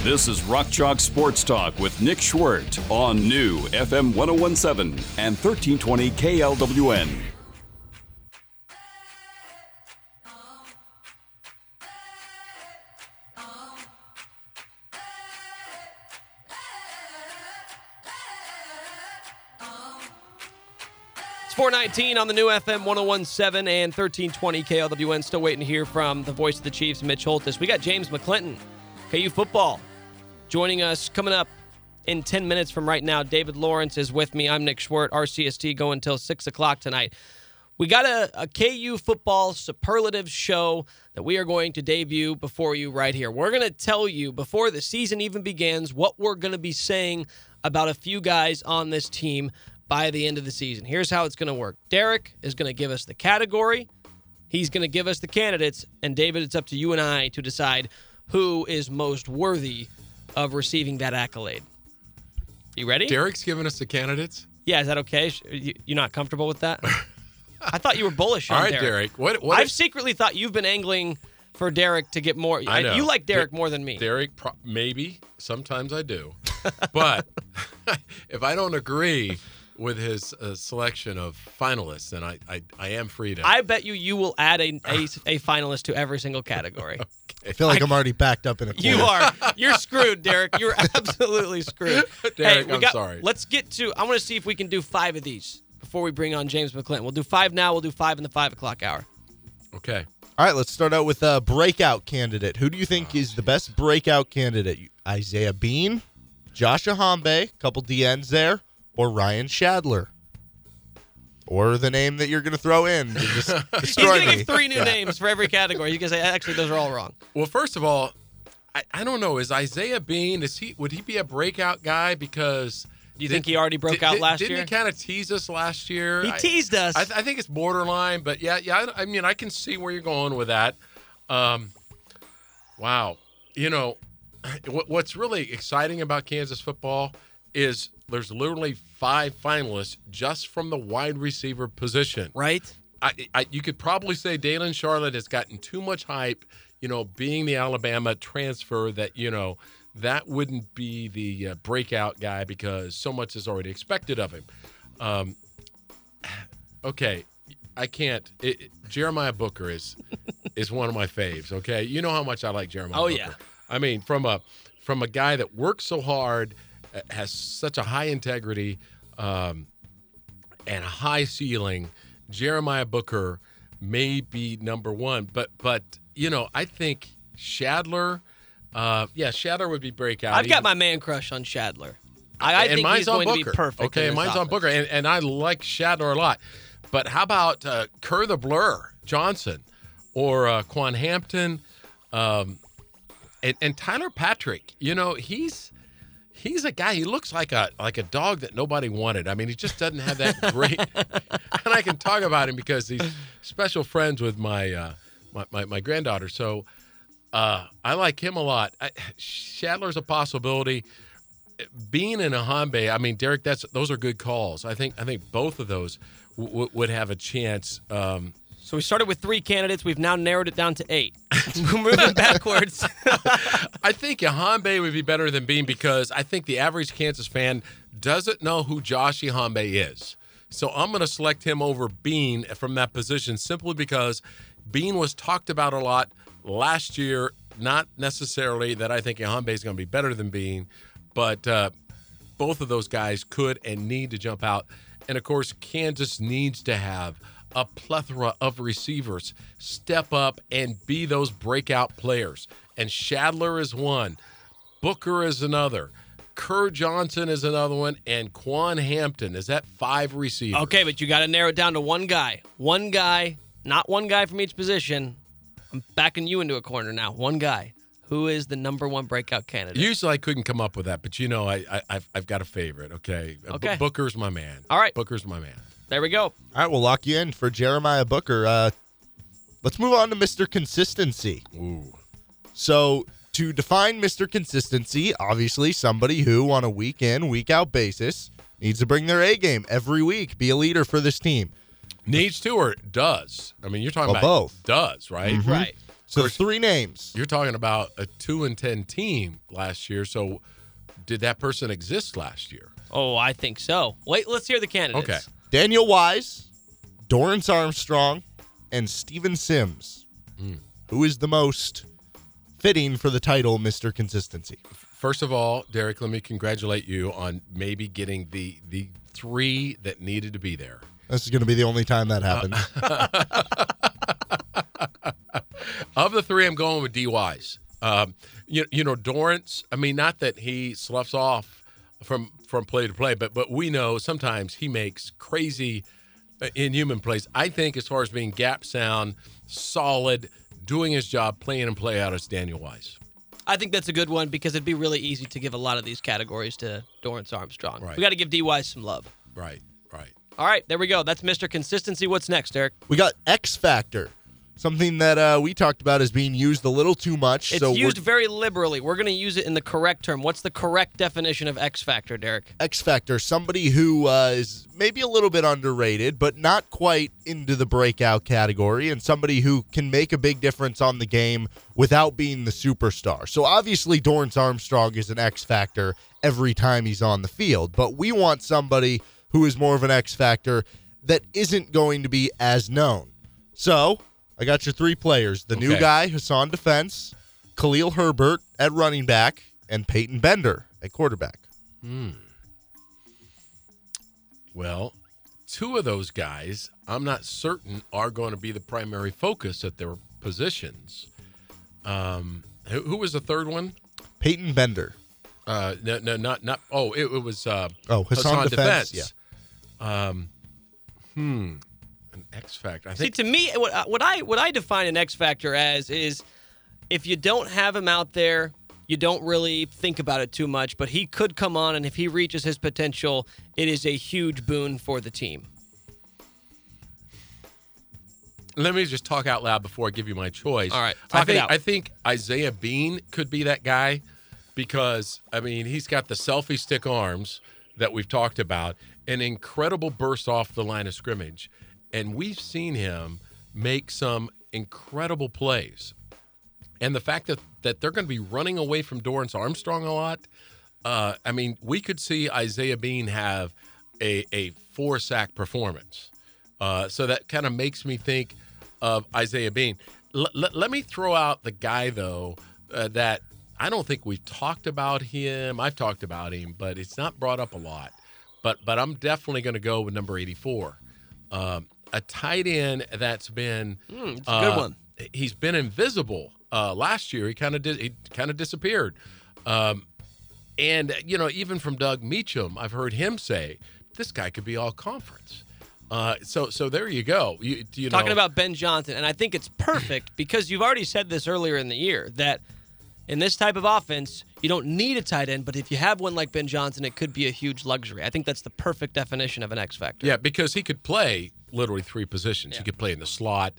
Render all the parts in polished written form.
This is Rock Chalk Sports Talk with Nick Schwerdt on new FM 1017 and 1320 KLWN. It's 4:19 on the new FM 1017 and 1320 KLWN. Still waiting to hear from the voice of the Chiefs, Mitch Holthus. We got James McClinton, KU football, joining us coming up in 10 minutes from right now. David Lawrence is with me. I'm Nick Schwerdt, RCST, going until 6 o'clock tonight. We got a KU football superlative show that we are going to debut before you right here. We're going to tell you before the season even begins what we're going to be saying about a few guys on this team by the end of the season. Here's how it's going to work. Derek is going to give us the category. He's going to give us the candidates. And David, it's up to you and I to decide who is most worthy of receiving that accolade. You ready? Derek's giving us the candidates? Yeah, is that okay? You not comfortable with that? I thought you were bullish on Derek. All right, Derek. I've secretly thought you've been angling for Derek to get more. I know. You like Derek more than me. Derek, maybe. Sometimes I do. But if I don't agree with his selection of finalists, then I am free to. I bet you will add a finalist to every single category. Okay. I feel like I'm already backed up in a corner. You are. You're screwed, Derek. You're absolutely screwed. Derek, I'm sorry. Let's get to, I want to see if we can do 5 of these before we bring on James McClinton. We'll do 5 now. We'll do 5 in the 5 o'clock hour. Okay. All right, let's start out with a breakout candidate. Who do you think is the best breakout candidate? Isaiah Bean, Josh Ahambe, couple DNs there, or Ryan Shadler? Or the name that you're going to throw in. Just He's going to give 3 new names for every category. He's going to say, actually, those are all wrong. Well, first of all, I don't know. Is Isaiah Bean, would he be a breakout guy? Because Do you think he already broke out last year? Didn't he kind of tease us last year? He teased us. I think it's borderline, but yeah. I mean, I can see where you're going with that. Wow. You know, what's really exciting about Kansas football is there's literally 5 finalists just from the wide receiver position. Right. You could probably say Dalen Charlotte has gotten too much hype, being the Alabama transfer that, that wouldn't be the breakout guy because so much is already expected of him. Okay, I can't. Jeremiah Booker is one of my faves, okay? You know how much I like Jeremiah Booker. Yeah. I mean, from a guy that works so hard, has such a high integrity and a high ceiling, Jeremiah Booker may be number 1. But I think Shadler, Shadler would be breakout. I've got my man crush on Shadler. I think he's going to be perfect. Okay, mine's on Booker, and I like Shadler a lot. But how about Kerr the Blur Johnson or Quan Hampton and Tyler Patrick? He's a guy. He looks like a dog that nobody wanted. I mean, he just doesn't have that great. And I can talk about him because he's special friends with my granddaughter. So I like him a lot. Shadler's a possibility. Bean and Ahambe. I mean, Derek, those are good calls. I think both of those would have a chance. So we started with 3 candidates. We've now narrowed it down to 8. We're moving backwards. I think Ahambe would be better than Bean because I think the average Kansas fan doesn't know who Josh Ahambe is. So I'm going to select him over Bean from that position simply because Bean was talked about a lot last year. Not necessarily that I think Ahambe is going to be better than Bean, but both of those guys could and need to jump out. And, of course, Kansas needs to have a plethora of receivers step up and be those breakout players. And Shadler is one. Booker is another. Kerr Johnson is another one. And Quan Hampton. Is that 5 receivers? Okay, but you got to narrow it down to one guy. One guy, not one guy from each position. I'm backing you into a corner now. One guy. Who is the number 1 breakout candidate? Usually I couldn't come up with that, but I've got a favorite, okay? Okay. Booker's my man. All right. Booker's my man. There we go. All right, we'll lock you in for Jeremiah Booker. Let's move on to Mr. Consistency. Ooh. So to define Mr. Consistency, obviously somebody who on a week in, week out basis needs to bring their A game every week, be a leader for this team. Needs to or does? I mean, you're talking about both. Does, right? Mm-hmm. Right. So 3 names. You're talking about a 2-10 team last year. So did that person exist last year? Oh, I think so. Wait, let's hear the candidates. Okay. Daniel Wise, Dorrance Armstrong, and Steven Sims. Who is the most fitting for the title, Mr. Consistency? First of all, Derek, let me congratulate you on maybe getting the 3 that needed to be there. This is going to be the only time that happens. Of the 3, I'm going with D. Wise. Dorrance, I mean, not that he sloughs off from play to play, but we know sometimes he makes crazy inhuman plays. I think as far as being gap sound, solid, doing his job, playing and play out, it's Daniel Wise. I think that's a good one because it'd be really easy to give a lot of these categories to Dorrance Armstrong. Right. We got to give D-Wise some love. Right. All right, there we go. That's Mr. Consistency. What's next, Eric? We got X Factor, something that we talked about as being used a little too much. It's used very liberally. We're going to use it in the correct term. What's the correct definition of X Factor, Derek? X Factor, somebody who is maybe a little bit underrated, but not quite into the breakout category, and somebody who can make a big difference on the game without being the superstar. So obviously Dorrance Armstrong is an X Factor every time he's on the field, but we want somebody who is more of an X Factor that isn't going to be as known. So I got your 3 players. The new guy, Hassan Defense, Khalil Herbert at running back, and Peyton Bender at quarterback. Well, 2 of those guys, I'm not certain are going to be the primary focus at their positions. Who was the third one? Peyton Bender. No, not. Oh, it was. Hassan Defense. Yeah. An X Factor. I See, think. to me, what I define an X Factor as is if you don't have him out there, you don't really think about it too much, but he could come on, and if he reaches his potential, it is a huge boon for the team. Let me just talk out loud before I give you my choice. All right, talk it out. I think Isaiah Bean could be that guy because, I mean, he's got the selfie stick arms that we've talked about, an incredible burst off the line of scrimmage, and we've seen him make some incredible plays. And the fact that they're going to be running away from Dorrance Armstrong a lot, I mean, we could see Isaiah Bean have a 4-sack performance. So that kind of makes me think of Isaiah Bean. Let me throw out the guy, though, that I don't think we've talked about him. I've talked about him, but it's not brought up a lot. But I'm definitely going to go with number 84. A tight end that's been It's a good one. He's been invisible. Last year, he kind of disappeared. And even from Doug Meacham, I've heard him say this guy could be all conference. So there you go. Talking about Ben Johnson, and I think it's perfect because you've already said this earlier in the year that in this type of offense, you don't need a tight end, but if you have one like Ben Johnson, it could be a huge luxury. I think that's the perfect definition of an X Factor. Yeah, because he could play literally 3 positions. Yeah. He could play in the slot.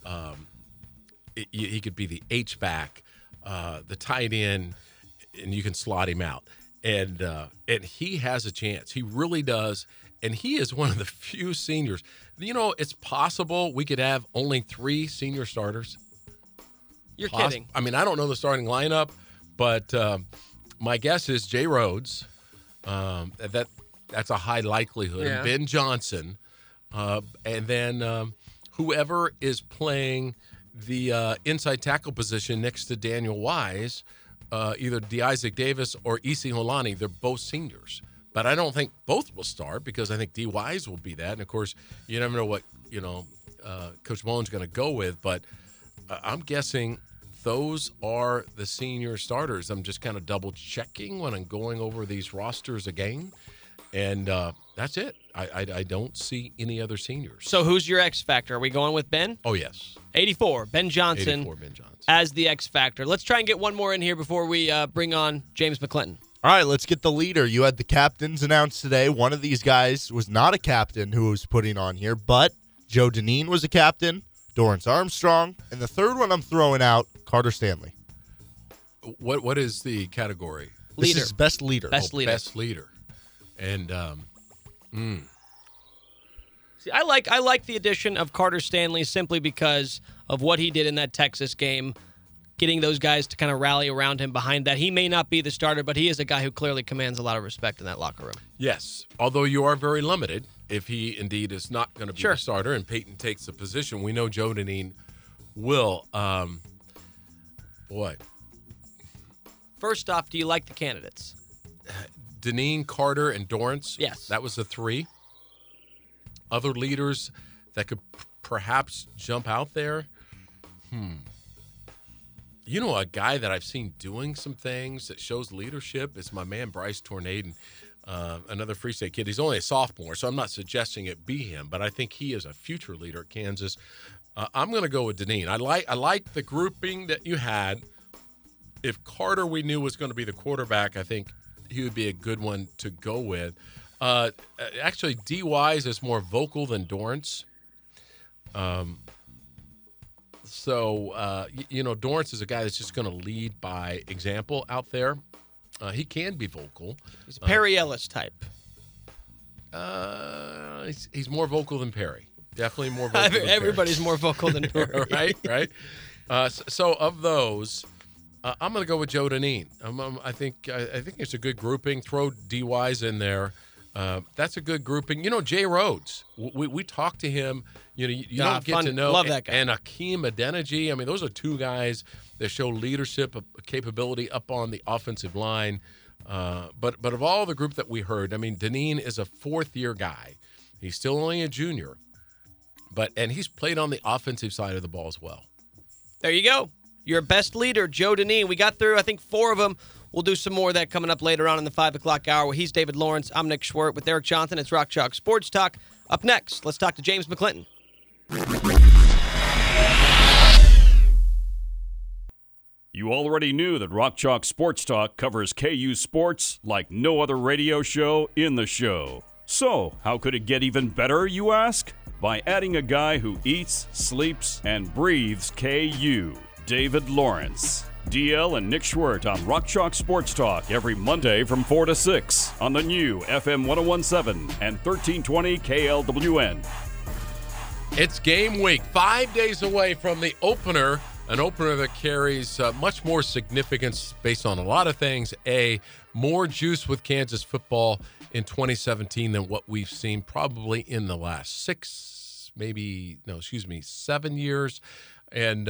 He could be the H-back, the tight end, and you can slot him out. And he has a chance. He really does. And he is one of the few seniors. It's possible we could have only 3 senior starters. You're kidding. I mean, I don't know the starting lineup, but my guess is Jay Rhodes. That's a high likelihood. Yeah. Ben Johnson. And then whoever is playing the inside tackle position next to Daniel Wise, either DeIsaac Davis or Isi Holani, they're both seniors. But I don't think both will start because I think D. Wise will be that. And, of course, you never know what, Coach Mullen's going to go with. But I'm guessing those are the senior starters. I'm just kind of double-checking when I'm going over these rosters again. And that's it. I don't see any other seniors. So who's your X Factor? Are we going with Ben? Oh, yes. 84, Ben Johnson. 84, Ben Johnson. As the X Factor. Let's try and get one more in here before we bring on James McClinton. All right, let's get the leader. You had the captains announced today. One of these guys was not a captain who was putting on here, but Joe Dineen was a captain, Dorrance Armstrong, and the third one I'm throwing out, Carter Stanley. What is the category? Leader. This is best leader. Best leader. Best leader. And See, I like the addition of Carter Stanley simply because of what he did in that Texas game, getting those guys to kind of rally around him behind that. He may not be the starter, but he is a guy who clearly commands a lot of respect in that locker room. Yes, although you are very limited if he indeed is not going to be the starter and Peyton takes the position. We know Joe Dineen will. Boy. First off, do you like the candidates? Dineen, Carter, and Dorrance. Yes. That was the three. Other leaders that could perhaps jump out there? You know, a guy that I've seen doing some things that shows leadership is my man Bryce Tornaden, another Free State kid. He's only a sophomore, so I'm not suggesting it be him, but I think he is a future leader at Kansas. I'm going to go with Dineen. I like the grouping that you had. If Carter we knew was going to be the quarterback, I think he would be a good one to go with. Actually, D. Wise is more vocal than Dorrance. So, Dorrance is a guy that's just going to lead by example out there. He can be vocal. He's a Perry Ellis type. He's more vocal than Perry. Definitely more vocal than Everybody's more vocal than Perry. right. So of those, I'm going to go with Joe Dineen. I think it's a good grouping. Throw D. Wise in there. That's a good grouping. Jay Rhodes. We talked to him. You don't get to know. Love that guy. And Akeem Adeniji. I mean, those are two guys that show leadership capability up on the offensive line. But of all the group that we heard, I mean, Dineen is a fourth-year guy. He's still only a junior. And he's played on the offensive side of the ball as well. There you go. Your best leader, Joe Dineen. We got through, I think, 4 of them. We'll do some more of that coming up later on in the 5 o'clock hour. He's David Lawrence. I'm Nick Schwerdt with Eric Johnson. It's Rock Chalk Sports Talk. Up next, let's talk to James McClinton. You already knew that Rock Chalk Sports Talk covers KU sports like no other radio show in the show. So, how could it get even better, you ask? By adding a guy who eats, sleeps, and breathes KU, David Lawrence. DL and Nick Schwerdt on Rock Chalk Sports Talk every Monday from 4 to 6 on the new FM 1017 and 1320 KLWN. It's game week, 5 days away from the opener, an opener that carries much more significance based on a lot of things. More juice with Kansas football in 2017 than what we've seen probably in the last 7 years. And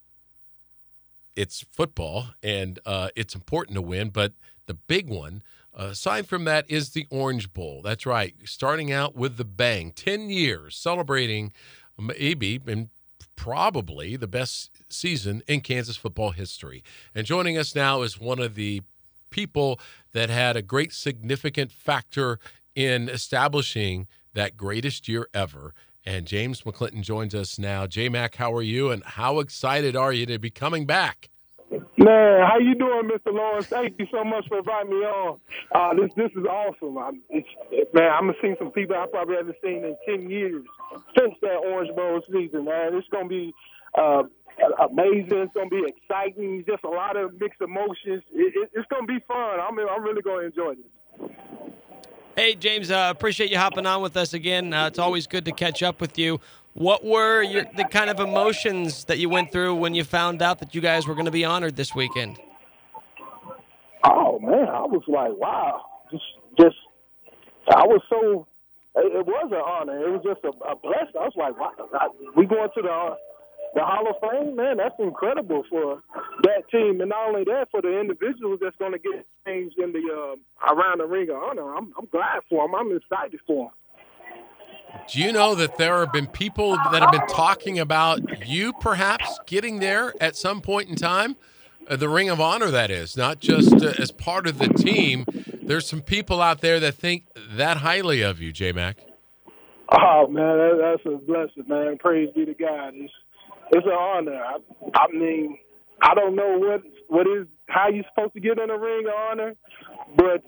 it's football, and it's important to win. But the big one, aside from that, is the Orange Bowl. That's right, starting out with the bang. 10 years, celebrating maybe and probably the best season in Kansas football history. And joining us now is one of the people that had a great significant factor in establishing that greatest year ever. And James McClinton joins us now. J-Mac, how are you, and how excited are you to be coming back? Man, how you doing, Mr. Lawrence? Thank you so much for inviting me on. This is awesome. I'm gonna see some people I probably haven't seen in 10 years since that Orange Bowl season. Man, it's gonna be amazing. It's gonna be exciting. Just a lot of mixed emotions. It's gonna be fun. I'm really gonna enjoy this. Hey, James, appreciate you hopping on with us again. It's always good to catch up with you. What were the kind of emotions that you went through when you found out that you guys were going to be honored this weekend? Oh, man, I was like, wow. Just I was so – it was an honor. It was just a blessing. I was like, wow, we going to the Hall of Fame? Man, that's incredible for that team. And not only that, for the individuals that's going to get changed in the around the Ring of Honor. I'm glad for them. I'm excited for them. Do you know that there have been people that have been talking about you perhaps getting there at some point in time? The Ring of Honor, that is, not just as part of the team. There's some people out there that think that highly of you, J-Mac. Oh, man, that's a blessing, man. Praise be to God. It's an honor. I mean, I don't know what is how you're supposed to get in the Ring of Honor, but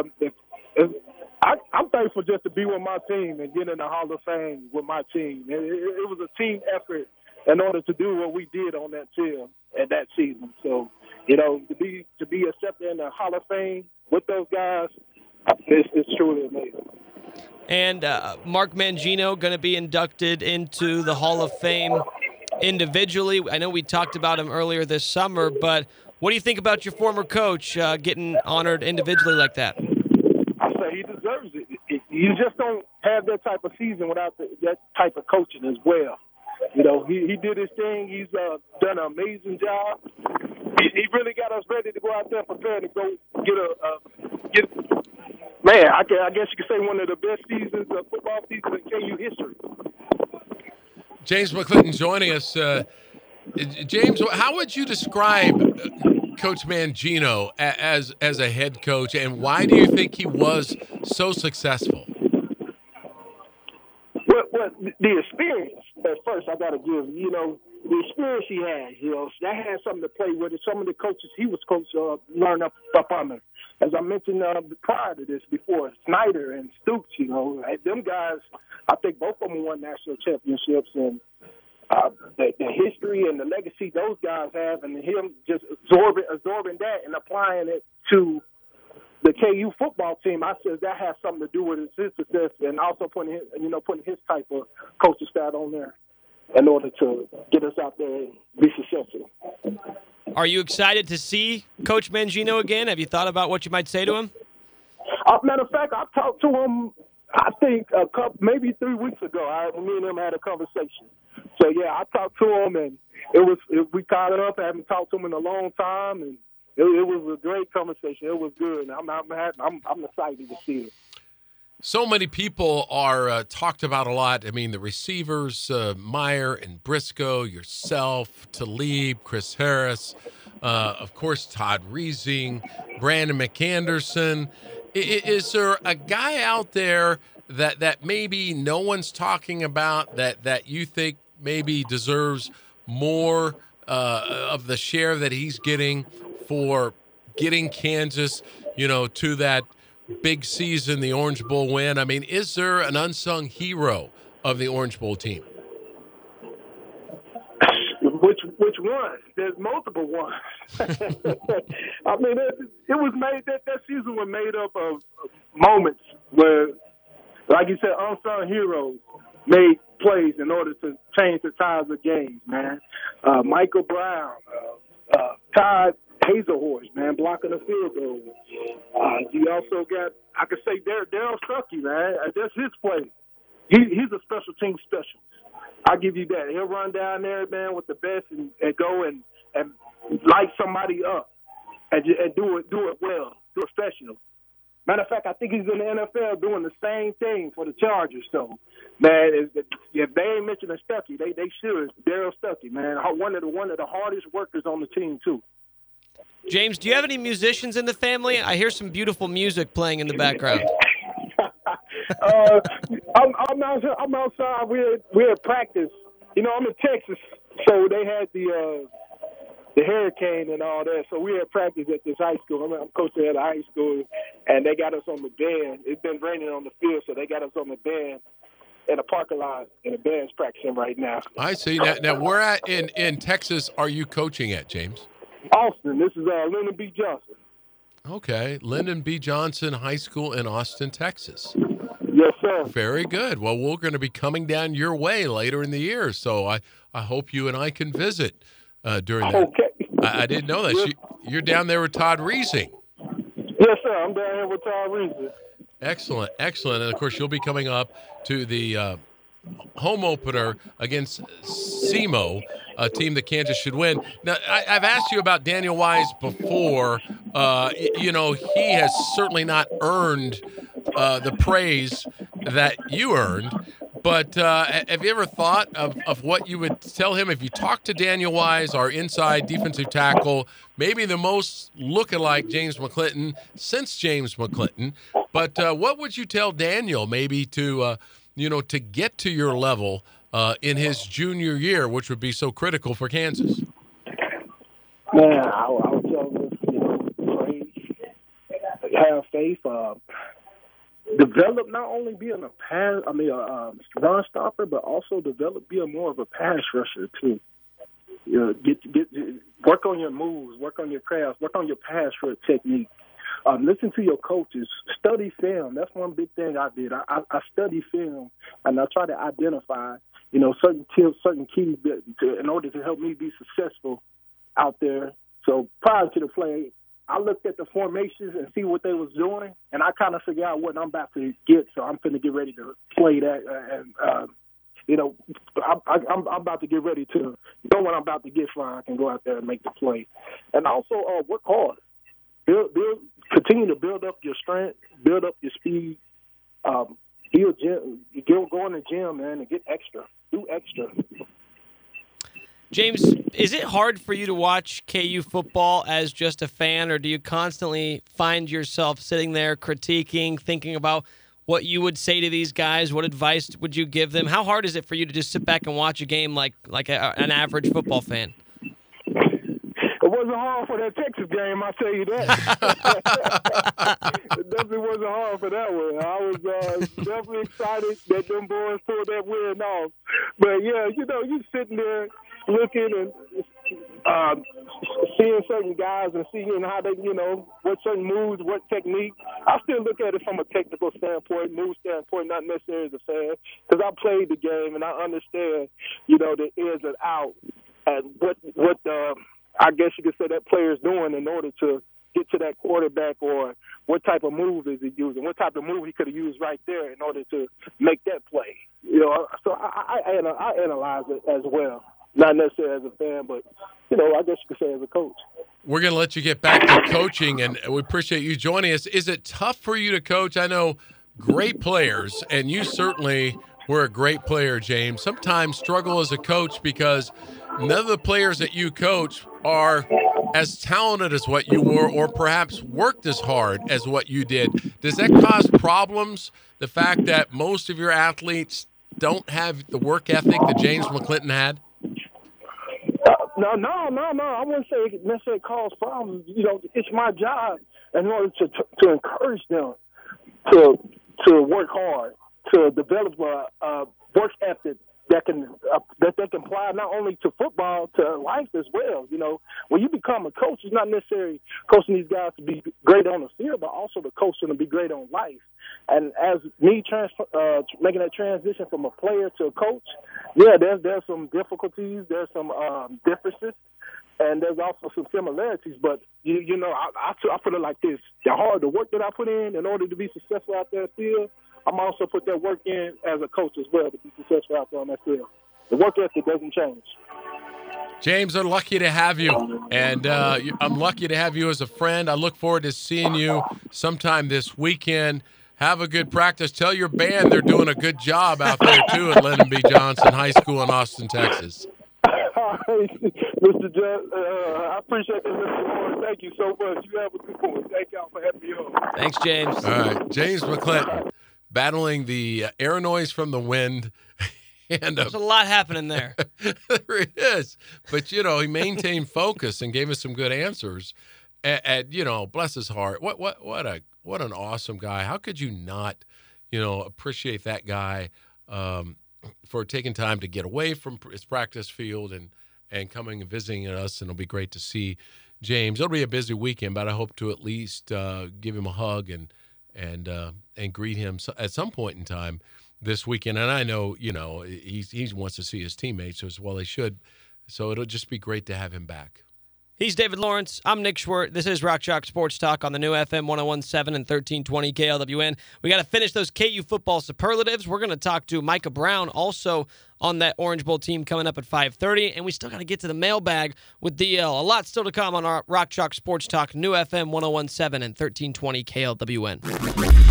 I'm thankful just to be with my team and get in the Hall of Fame with my team. It was a team effort in order to do what we did on that field at that season. So, to be accepted in the Hall of Fame with those guys, it's truly amazing. And Mark Mangino going to be inducted into the Hall of Fame individually. I know we talked about him earlier this summer, but what do you think about your former coach getting honored individually like that? I say he deserves it. You just don't have that type of season without that type of coaching as well. You know, he did his thing. He's done an amazing job. He really got us ready to go out there prepared to go get man, I guess you could say one of the best seasons of football seasons in KU history. James McClinton joining us. James, how would you describe Coach Mangino as a head coach, and why do you think he was so successful? Well, the experience at first I got to give, you know, the experience he has, you know, that has something to play with it. Some of the coaches he was coached learned up under. As I mentioned prior to this before, Snyder and Stoops, you know, them guys, I think both of them won national championships, and the history and the legacy those guys have, and him just absorbing that and applying it to the KU football team, I said that has something to do with his success, and also putting his type of coaching style on there in order to get us out there and be successful. Are you excited to see Coach Mangino again? Have you thought about what you might say to him? Matter of fact, I talked to him, I think, maybe 3 weeks ago. Me and him had a conversation. So, yeah, I talked to him, and we caught up. I haven't talked to him in a long time, and it was a great conversation. It was good. I'm excited to see it. So many people are talked about a lot. I mean, the receivers, Meyer and Briscoe, yourself, Talib, Chris Harris, of course, Todd Reesing, Brandon McAnderson. Is there a guy out there that maybe no one's talking about that you think maybe deserves more of the share that he's getting for getting Kansas, you know, to that big season, the Orange Bowl win? I mean, is there an unsung hero of the Orange Bowl team? Which one? There's multiple ones. I mean, it was made that season was made up of moments where, like you said, unsung heroes made plays in order to change the tides of games. Man, Michael Brown, Todd Hazelhorst, man, blocking the field goal. You also got, I could say, Daryl Stuckey, man. That's his play. He's a special team specialist. I'll give you that. He'll run down there, man, with the best and go and light somebody up and do it well, do it professional. Matter of fact, I think he's in the NFL doing the same thing for the Chargers. So, man, if they ain't mentioning Stuckey, they should. Daryl Stuckey, man, one of the hardest workers on the team too. James, do you have any musicians in the family? I hear some beautiful music playing in the background. I'm outside. We had practice. You know, I'm in Texas, so they had the hurricane and all that. So we had practice at this high school. I'm coaching at a high school, and they got us on the band. It's been raining on the field, so they got us on the band in a parking lot, and the band's practicing right now. I see. Now where at in Texas are you coaching at, James? Austin. This is Lyndon B. Johnson. Okay, Lyndon B. Johnson High School in Austin, Texas. Yes, sir. Very good. Well, we're going to be coming down your way later in the year, so I hope you and I can visit during that. Okay. I didn't know that. You're down there with Todd Reesing. Yes, sir. I'm down here with Todd Reesing. Excellent. And, of course, you'll be coming up to the home opener against SEMO, a team that Kansas should win. Now, I've asked you about Daniel Wise before. You know, he has certainly not earned the praise that you earned. But have you ever thought of what you would tell him if you talked to Daniel Wise, our inside defensive tackle, maybe the most look-alike James McClinton since James McClinton? But what would you tell Daniel maybe to to get to your level in his junior year, which would be so critical for Kansas? Man, I would tell him, pray, have faith, develop not only being a run stopper, but also develop being more of a pass rusher too. You know, get work on your moves, work on your craft, work on your pass rush technique. listen to your coaches. Study film. That's one big thing I did. I study film, and I try to identify, certain tips, certain keys in order to help me be successful out there. So prior to the play, I looked at the formations and see what they was doing, and I kind of figure out what I'm about to get. So I'm going to get ready to play that, I'm about to get ready to know what I'm about to get so I can go out there and make the play. And also work hard. Continue to build up your strength, build up your speed. Go in the gym, man, and get extra. Do extra. James, is it hard for you to watch KU football as just a fan, or do you constantly find yourself sitting there critiquing, thinking about what you would say to these guys? What advice would you give them? How hard is it for you to just sit back and watch a game like an average football fan? It wasn't hard for that Texas game, I'll tell you that. It definitely wasn't hard for that one. I was definitely excited that them boys pulled that win off. But, yeah, you sitting there looking and seeing certain guys and seeing how they, what certain moves, what technique. I still look at it from a technical standpoint, move standpoint, not necessarily as a fan, because I played the game and I understand, the ins and outs and what I guess you could say that player's doing in order to get to that quarterback, or what type of move is he using, what type of move he could have used right there in order to make that play. So I analyze it as well. Not necessarily as a fan, but, I guess you could say as a coach. We're going to let you get back to coaching, and we appreciate you joining us. Is it tough for you to coach? I know great players, and you certainly were a great player, James. Sometimes struggle as a coach because none of the players that you coach are as talented as what you were, or perhaps worked as hard as what you did. Does that cause problems, the fact that most of your athletes don't have the work ethic that James McClinton had? No. I wouldn't say it necessarily cause problems. It's my job in order to encourage them to work hard, to develop a work ethic that they can apply not only to football, to life as well. When you become a coach, it's not necessarily coaching these guys to be great on the field, but also to coach them to be great on life. And as me making that transition from a player to a coach, yeah, there's some difficulties, there's some differences, and there's also some similarities. But I put it like this: the work that I put in order to be successful out there in the field, I'm also put that work in as a coach as well to be successful out there on that field. The work ethic doesn't change. James, I'm lucky to have you, and I'm lucky to have you as a friend. I look forward to seeing you sometime this weekend. Have a good practice. Tell your band they're doing a good job out there, too, at Lyndon B. Johnson High School in Austin, Texas. Mr. Judd, I appreciate it, Mr. Horn. Thank you so much. You have a good one. Thank y'all for having me on. Thanks, James. All right, James McClinton, battling the air noise from the wind. And there's a lot happening there. There is. But, he maintained focus and gave us some good answers. And bless his heart. What an awesome guy. How could you not, appreciate that guy for taking time to get away from his practice field and coming and visiting us. And it'll be great to see James. It'll be a busy weekend, but I hope to at least give him a hug and greet him at some point in time this weekend. And I know, he wants to see his teammates as well. He should. So it'll just be great to have him back. He's David Lawrence. I'm Nick Schwerdt. This is Rock Chalk Sports Talk on the new FM 101.7 and 1320 KLWN. We got to finish those KU football superlatives. We're going to talk to Micah Brown, also on that Orange Bowl team, coming up at 5:30. And we still got to get to the mailbag with DL. A lot still to come on our Rock Chalk Sports Talk, new FM 101.7 and 1320 KLWN.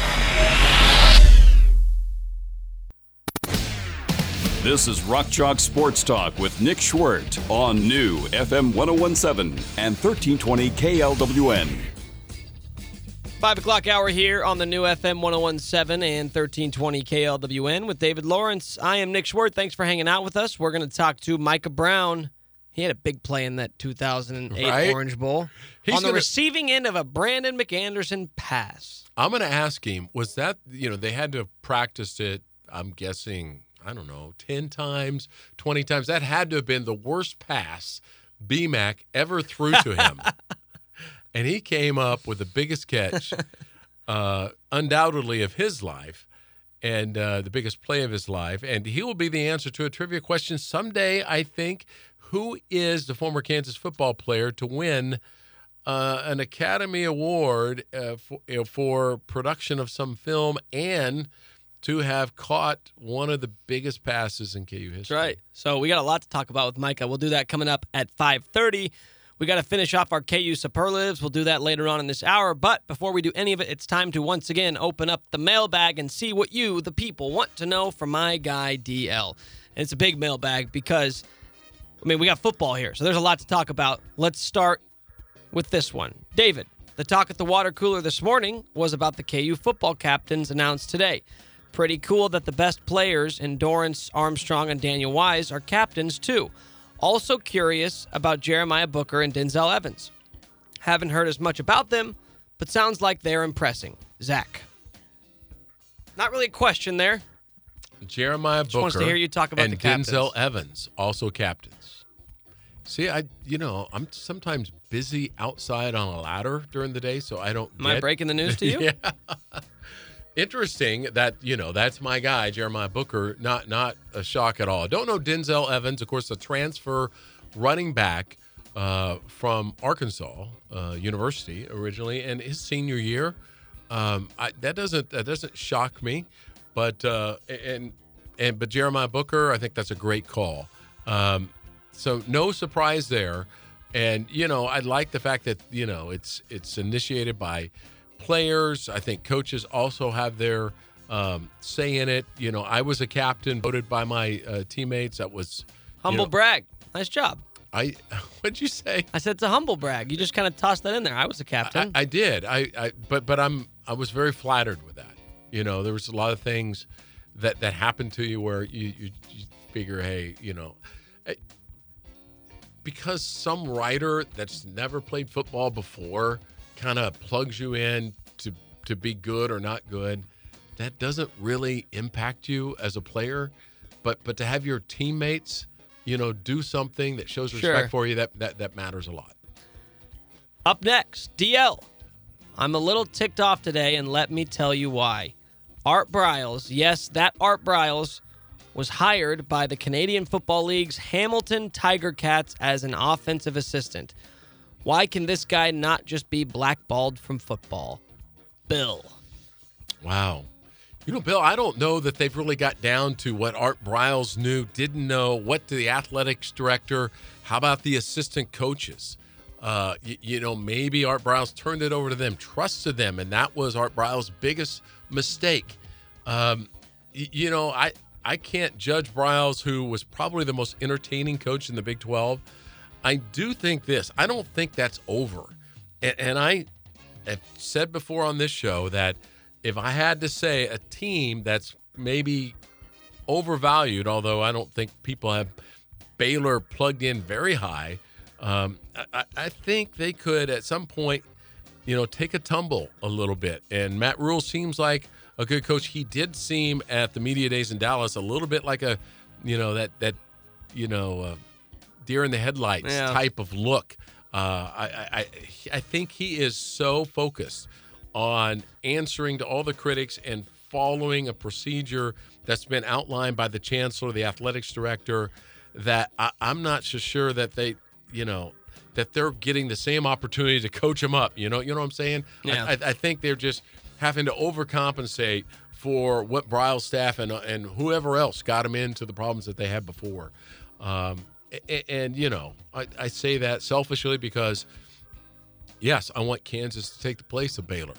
This is Rock Chalk Sports Talk with Nick Schwerdt on new FM 101.7 and 1320 KLWN. 5 o'clock hour here on the new FM 101.7 and 1320 KLWN with David Lawrence. I am Nick Schwerdt. Thanks for hanging out with us. We're going to talk to Micah Brown. He had a big play in that 2008 Orange Bowl. He's on the receiving end of a Brandon McAnderson pass. I'm going to ask him, was that, they had to have practiced it, I'm guessing, 10 times, 20 times. That had to have been the worst pass BMAC ever threw to him. and he came up with the biggest catch, undoubtedly of his life, and the biggest play of his life. And he will be the answer to a trivia question someday, I think. Who is the former Kansas football player to win an Academy Award for production of some film and to have caught one of the biggest passes in KU history? That's right. So we got a lot to talk about with Micah. We'll do that coming up at 5:30. We got to finish off our KU superlatives. We'll do that later on in this hour. But before we do any of it, it's time to once again open up the mailbag and see what you, the people, want to know from my guy, DL. And it's a big mailbag because, we got football here, so there's a lot to talk about. Let's start with this one. David, the talk at the water cooler this morning was about the KU football captains announced today. Pretty cool that the best players in Dorrance, Armstrong, and Daniel Wise are captains, too. Also curious about Jeremiah Booker and Denzel Evans. Haven't heard as much about them, but sounds like they're impressing. Zach. Not really a question there. Jeremiah Booker wants to hear you talk about and the captains. Denzel Evans, also captains. See, I'm sometimes busy outside on a ladder during the day, so I don't Am I breaking the news to you? Yeah. Interesting that, that's my guy, Jeremiah Booker. Not a shock at all. I don't know Denzel Evans, of course, a transfer running back from Arkansas University originally, and his senior year. That doesn't shock me, but but Jeremiah Booker, I think that's a great call. So no surprise there, and I like the fact that it's initiated by players. I think coaches also have their say in it. I was a captain voted by my teammates. That was Humble brag. Nice job. What'd you say? I said it's a humble brag. You just kind of tossed that in there. I was a captain. I did. But I was very flattered with that. There was a lot of things that happened to you where you figure, hey, because some writer that's never played football before kind of plugs you in to be good or not good, that doesn't really impact you as a player. But to have your teammates, do something that shows respect for you, that matters a lot. Up next, DL. I'm a little ticked off today, and let me tell you why. Art Briles, yes, that Art Briles, was hired by the Canadian Football League's Hamilton Tiger Cats as an offensive assistant. Why can this guy not just be blackballed from football? Bill. Wow. Bill, I don't know that they've really got down to what Art Briles knew, didn't know, what the athletics director, how about the assistant coaches? Maybe Art Briles turned it over to them, trusted them, and that was Art Briles' biggest mistake. I can't judge Briles, who was probably the most entertaining coach in the Big 12. I do think this. I don't think that's over. And I have said before on this show that if I had to say a team that's maybe overvalued, although I don't think people have Baylor plugged in very high, I think they could at some point, take a tumble a little bit. And Matt Rule seems like a good coach. He did seem at the media days in Dallas a little bit like a, deer in the headlights type of look. I think he is so focused on answering to all the critics and following a procedure that's been outlined by the chancellor, the athletics director, that I'm not so sure that that they're getting the same opportunity to coach him up. You know what I'm saying? Yeah. I think they're just having to overcompensate for what Briles' staff and whoever else got them into the problems that they had before. I say that selfishly because, yes, I want Kansas to take the place of Baylor.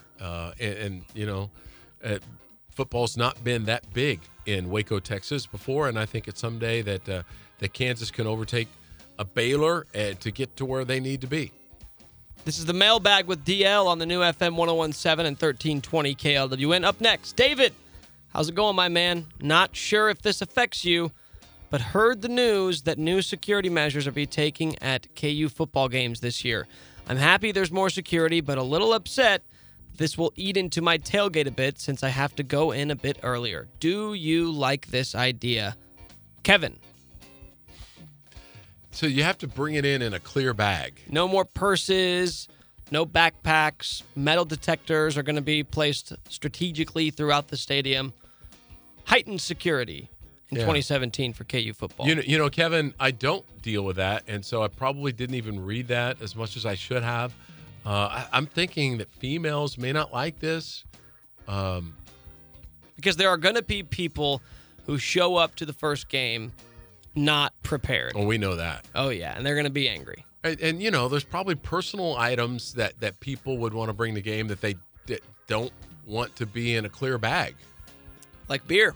Football's not been that big in Waco, Texas before, and I think it's someday that Kansas can overtake a Baylor to get to where they need to be. This is the Mailbag with DL on the new FM 1017 and 1320 KLWN. Up next, David. How's it going, my man? Not sure if this affects you, but heard the news that new security measures are being taken at KU football games this year. I'm happy there's more security, but a little upset this will eat into my tailgate a bit since I have to go in a bit earlier. Do you like this idea? Kevin. So you have to bring it in a clear bag. No more purses, No backpacks. Metal detectors are going to be placed strategically throughout the stadium. Heightened security in 2017 for KU football. You know, Kevin, I don't deal with that, and so I probably didn't even read that as much as I should have. I'm thinking that females may not like this. Because there are going to be people who show up to the first game not prepared. Oh, we know that. Oh, yeah, and they're going to be angry. And you know, there's probably personal items that people would want to bring to the game that they don't want to be in a clear bag. Like beer.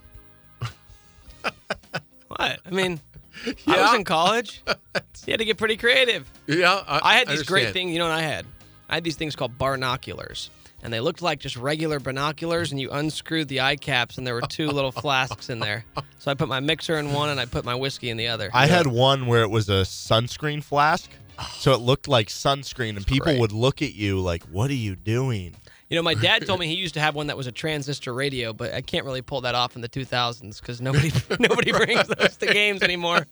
What? I mean, I was in college. You had to get pretty creative. Yeah. I had these great understand. things. You know what I had? I had these things called barnoculars. And they looked like just regular binoculars, and you unscrewed the eye caps, and there were two little flasks in there. So I put my mixer in one, and I put my whiskey in the other. I had one where it was a sunscreen flask, so it looked like sunscreen, and people great. would look at you like, what are you doing? You know, my dad told me he used to have one that was a transistor radio, but I can't really pull that off in the 2000s because nobody brings those to games anymore.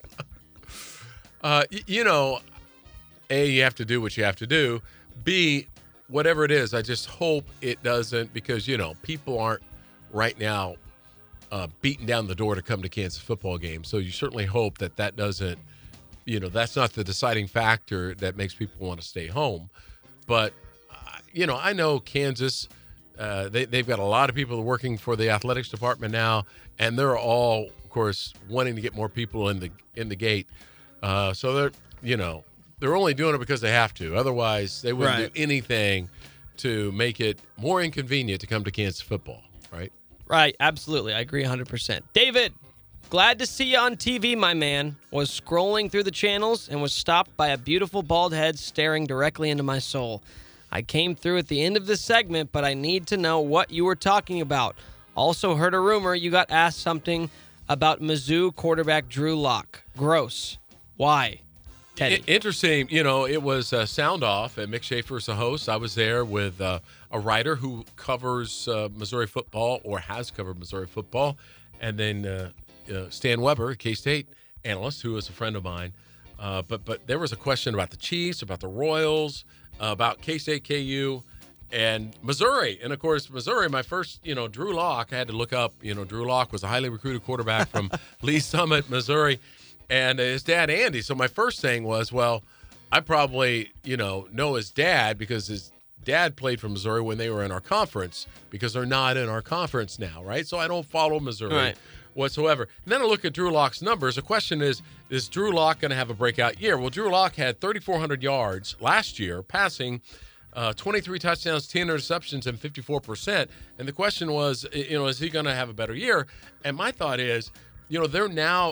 You know, A, you have to do what you have to do. B, whatever it is, I just hope it doesn't, because, you know, people aren't right now beating down the door to come to Kansas football games. So you certainly hope that doesn't, you know, that's not the deciding factor that makes people want to stay home. But, you know, I know Kansas, they've got a lot of people working for the athletics department now, and they're all, of course, wanting to get more people in the gate. So they're, you know, they're only doing it because they have to. Otherwise, they wouldn't do anything to make it more inconvenient to come to Kansas football, right? Right, absolutely. I agree 100%. David, glad to see you on TV, my man. Was scrolling through the channels and was stopped by a beautiful bald head staring directly into my soul. I came through at the end of this segment, but I need to know what you were talking about. Also heard a rumor you got asked something about Mizzou quarterback Drew Lock. Gross. Why? Teddy. Interesting. You know, it was Sound Off, and Mick Schaefer's the host. I was there with a writer who covers Missouri football, or has covered Missouri football, and then Stan Weber, K-State analyst, who is a friend of mine. But there was a question about the Chiefs, about the Royals, about K-State, KU, and Missouri. And, of course, Missouri, my first, you know, Drew Lock, I had to look up. You know, Drew Lock was a highly recruited quarterback from Lee Summit, Missouri, and his dad, Andy. So my first thing was, well, I probably, you know his dad because his dad played for Missouri when they were in our conference, because they're not in our conference now, right? So I don't follow Missouri whatsoever. And then I look at Drew Lock's numbers. The question is Drew Lock going to have a breakout year? Well, Drew Lock had 3,400 yards last year, passing 23 touchdowns, 10 interceptions, and 54%. And the question was, you know, is he going to have a better year? And my thought is, you know, they're now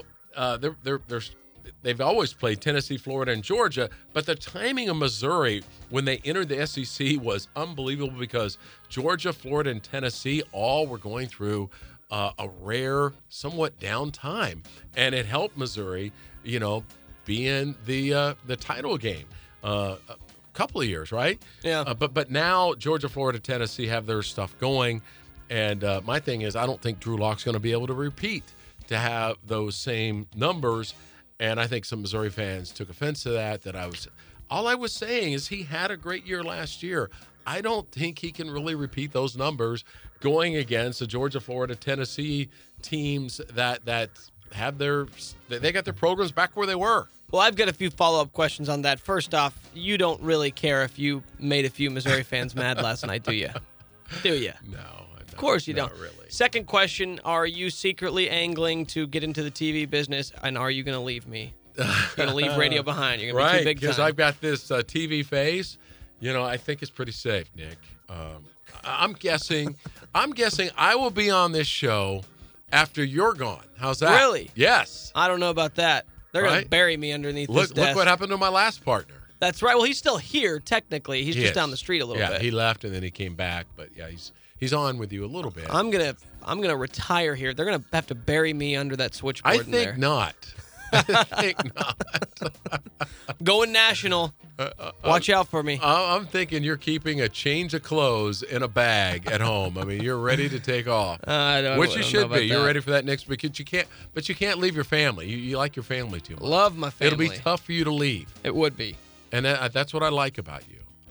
they've always played Tennessee, Florida, and Georgia, but the timing of Missouri when they entered the SEC was unbelievable, because Georgia, Florida, and Tennessee all were going through a rare, somewhat down time, and it helped Missouri, you know, be in the title game a couple of years, right? Yeah. But now Georgia, Florida, Tennessee have their stuff going, and my thing is, I don't think Drew Lock's going to be able to repeat to have those same numbers. And I think some Missouri fans took offense to that all I was saying is he had a great year last year. I don't think he can really repeat those numbers going against the Georgia, Florida, Tennessee teams that have they got their programs back where they were. Well, I've got a few follow-up questions on that. First off, you don't really care if you made a few Missouri fans mad last night, do you? Do you? No. Of course you don't. Not really. Second question, are you secretly angling to get into the TV business, and are you going to leave me? You're going to leave radio behind. You're going to be too big time. Because I've got this TV face. You know, I think it's pretty safe, Nick. I'm guessing I will be on this show after you're gone. How's that? Really? Yes. I don't know about that. They're going to bury me underneath this desk. Look what happened to my last partner. That's right. Well, he's still here, technically. He's just down the street a little bit. Yeah, he left and then he came back. But, yeah, he's on with you a little bit. I'm gonna retire here. They're gonna have to bury me under that switchboard. I think not. I think not. Going national. Watch out for me. I'm thinking you're keeping a change of clothes in a bag at home. I mean, you're ready to take off. Which you should be. You're ready for that next, because you can't leave your family. You like your family too much. Love my family. It'll be tough for you to leave. It would be. And that's what I like about you.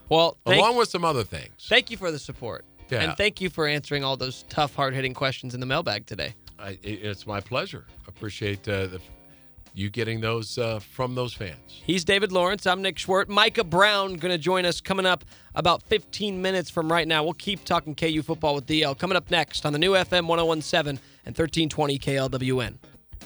Well, along with some other things. Thank you for the support. Yeah. And thank you for answering all those tough, hard-hitting questions in the mailbag today. It's my pleasure. Appreciate you getting those from those fans. He's David Lawrence. I'm Nick Schwerdt. Micah Brown going to join us coming up about 15 minutes from right now. We'll keep talking KU football with DL coming up next on the new FM 1017 and 1320 KLWN.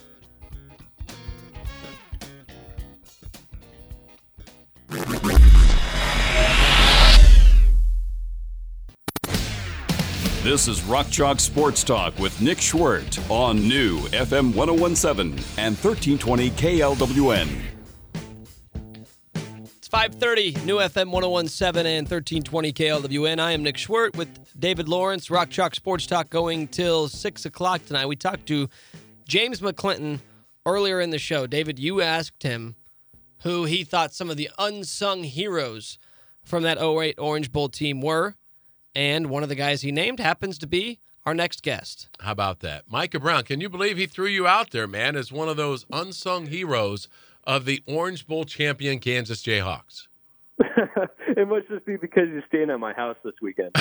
This is Rock Chalk Sports Talk with Nick Schwerdt on new FM 1017 and 1320 KLWN. It's 5:30, new FM 1017 and 1320 KLWN. I am Nick Schwerdt with David Lawrence. Rock Chalk Sports Talk going till 6 o'clock tonight. We talked to James McClinton earlier in the show. David, you asked him who he thought some of the unsung heroes from that 08 Orange Bowl team were. And one of the guys he named happens to be our next guest. How about that? Micah Brown, can you believe he threw you out there, man, as one of those unsung heroes of the Orange Bowl champion Kansas Jayhawks? It must just be because you're staying at my house this weekend.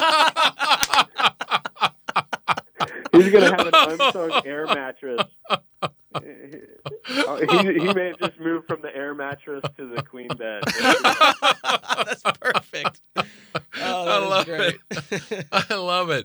He's going to have an unsung air mattress. He may have just moved from the air mattress to the queen bed. That's perfect. Oh, that is great. I love it.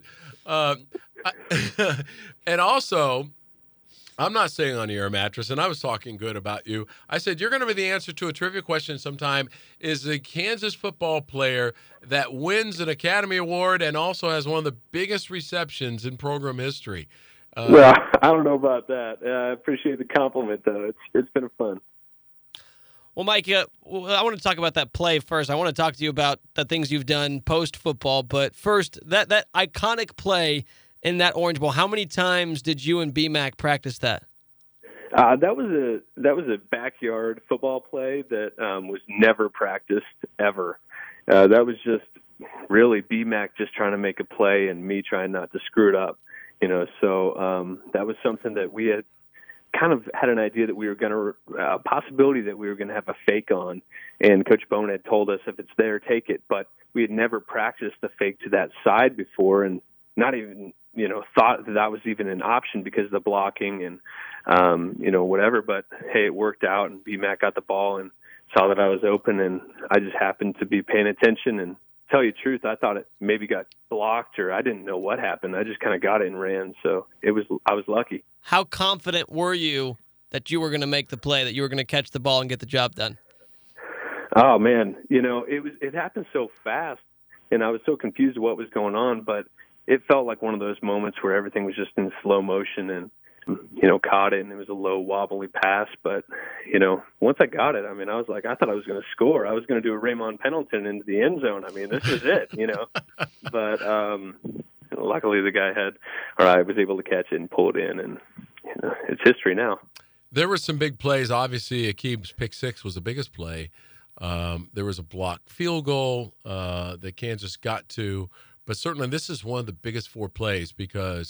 And also, I'm not saying on the air mattress, and I was talking good about you. I said, you're going to be the answer to a trivia question sometime. Is the Kansas football player that wins an Academy Award and also has one of the biggest receptions in program history? Well, I don't know about that. I appreciate the compliment, though. It's been fun. Well, Mike, I want to talk about that play first. I want to talk to you about the things you've done post-football. But first, that iconic play in that Orange Bowl, how many times did you and BMAC practice that? That was a backyard football play that was never practiced ever. That was just really BMAC just trying to make a play and me trying not to screw it up. So that was something that we had kind of had an idea that we were going to, possibility that we were going to have a fake on. And Coach Bone had told us, if it's there, take it. But we had never practiced the fake to that side before and not even, thought that was even an option because of the blocking and, whatever. But, hey, it worked out, and BMAC got the ball and saw that I was open, and I just happened to be paying attention. And tell you the truth, I thought it maybe got blocked or I didn't know what happened. I just kind of got it and ran. So I was lucky. How confident were you that you were going to make the play, that you were going to catch the ball and get the job done? Oh man, it happened so fast and I was so confused what was going on, but it felt like one of those moments where everything was just in slow motion and, caught it, and it was a low wobbly pass. But, once I got it, I was like, I thought I was going to score. I was going to do a Raymond Pendleton into the end zone. This was it, But luckily I was able to catch it and pull it in, and it's history now. There were some big plays. Obviously, Aqib's pick six was the biggest play. There was a blocked field goal that Kansas got to. But certainly this is one of the biggest four plays because,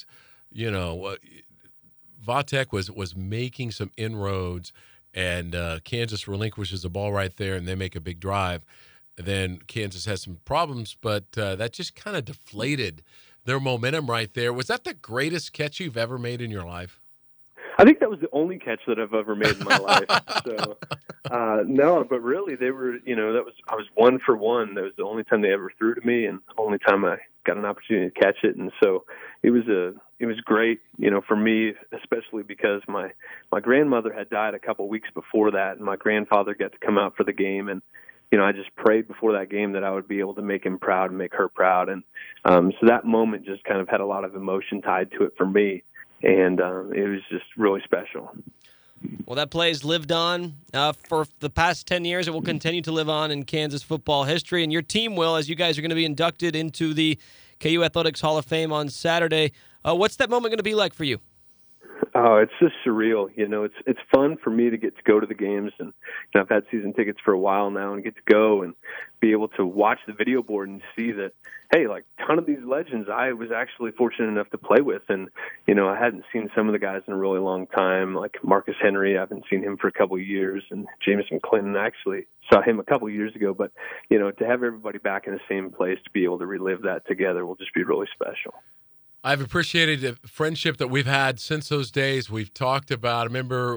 Vatek was making some inroads, and Kansas relinquishes the ball right there, and they make a big drive. Then Kansas has some problems, but that just kind of deflated their momentum right there. Was that the greatest catch you've ever made in your life? I think that was the only catch that I've ever made in my life. So, no, but really they were, I was 1 for 1. That was the only time they ever threw to me and the only time I got an opportunity to catch it. And so it was great, for me, especially because my grandmother had died a couple weeks before that, and my grandfather got to come out for the game. And, I just prayed before that game that I would be able to make him proud and make her proud. And so that moment just kind of had a lot of emotion tied to it for me. And it was just really special. Well, that play's lived on for the past 10 years. It will continue to live on in Kansas football history. And your team will, as you guys are going to be inducted into the KU Athletics Hall of Fame on Saturday. What's that moment going to be like for you? Oh, it's just surreal. It's fun for me to get to go to the games, and I've had season tickets for a while now, and get to go and be able to watch the video board and see that, hey, like a ton of these legends I was actually fortunate enough to play with, and I hadn't seen some of the guys in a really long time, like Marcus Henry. I haven't seen him for a couple of years, and James McClinton, I actually saw him a couple of years ago. But to have everybody back in the same place to be able to relive that together will just be really special. I've appreciated the friendship that we've had since those days. We've talked about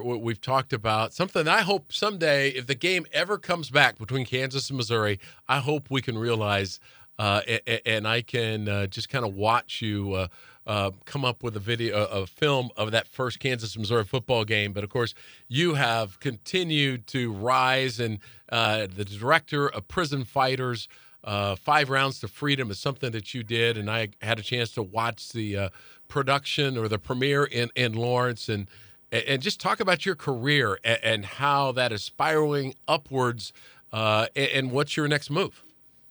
something I hope someday, if the game ever comes back between Kansas and Missouri, I hope we can realize and I can just kind of watch you come up with a film of that first Kansas-Missouri football game. But, of course, you have continued to rise, and the director of Prison Fighters, 5 Rounds to Freedom is something that you did, and I had a chance to watch the production or the premiere in Lawrence, and just talk about your career and how that is spiraling upwards, and what's your next move?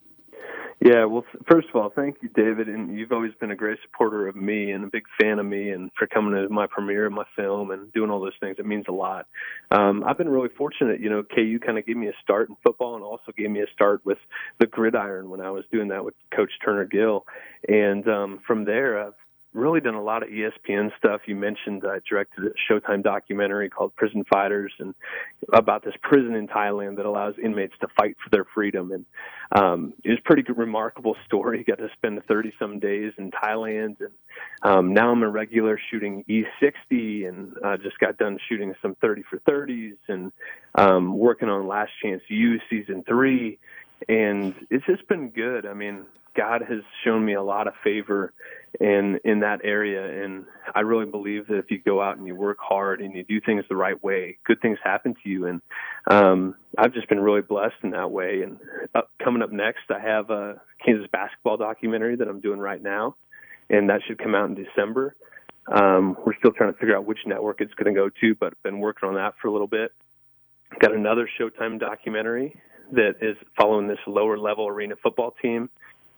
Yeah, well, first of all, thank you, David, and you've always been a great supporter of me and a big fan of me, and for coming to my premiere of my film and doing all those things. It means a lot. I've been really fortunate. KU kind of gave me a start in football and also gave me a start with the gridiron when I was doing that with Coach Turner Gill. And from there, I've really done a lot of ESPN stuff. You mentioned I directed a Showtime documentary called Prison Fighters, and about this prison in Thailand that allows inmates to fight for their freedom. And it was a pretty remarkable story. Got to spend 30-some days in Thailand, and now I'm a regular shooting E60, and just got done shooting some 30 for 30s, and working on Last Chance U season 3, and it's just been good. I mean, God has shown me a lot of favor in that area, and I really believe that if you go out and you work hard and you do things the right way, good things happen to you. And I've just been really blessed in that way. And coming up next, I have a Kansas basketball documentary that I'm doing right now, and that should come out in December. We're still trying to figure out which network it's going to go to, but been working on that for a little bit. Got another Showtime documentary that is following this lower level arena football team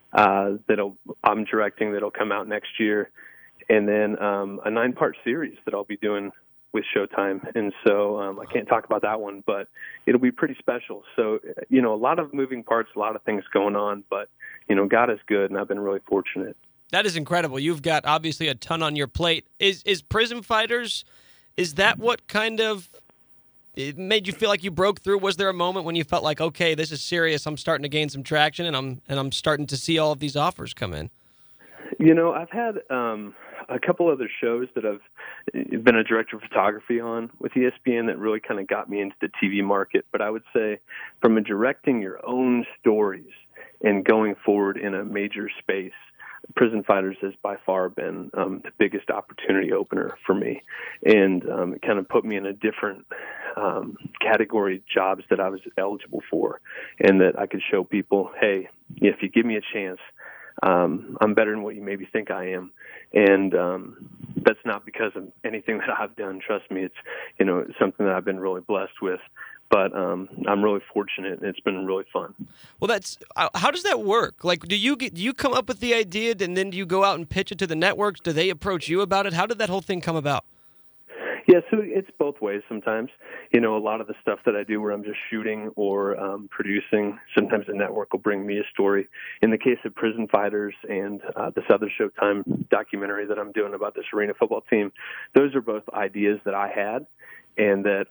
I'm directing that'll come out next year, and then a 9-part series that I'll be doing with Showtime. And so I can't talk about that one, but it'll be pretty special. So, a lot of moving parts, a lot of things going on, but, God is good, and I've been really fortunate. That is incredible. You've got obviously a ton on your plate. Is Prison Fighters, is that what kind of it made you feel like you broke through? Was there a moment when you felt like, okay, this is serious, I'm starting to gain some traction, and I'm starting to see all of these offers come in? I've had a couple other shows that I've been a director of photography on with ESPN that really kind of got me into the TV market. But I would say from directing your own stories and going forward in a major space, Prison Fighters has by far been the biggest opportunity opener for me, and it kind of put me in a different category jobs that I was eligible for, and that I could show people, hey, if you give me a chance, I'm better than what you maybe think I am. And that's not because of anything that I've done. Trust me, it's something that I've been really blessed with. But I'm really fortunate, and it's been really fun. Well, how does that work? Like, do you come up with the idea, and then do you go out and pitch it to the networks? Do they approach you about it? How did that whole thing come about? Yeah, so it's both ways sometimes. A lot of the stuff that I do where I'm just shooting or producing, sometimes the network will bring me a story. In the case of Prison Fighters and this other Showtime documentary that I'm doing about this arena football team, those are both ideas that I had and that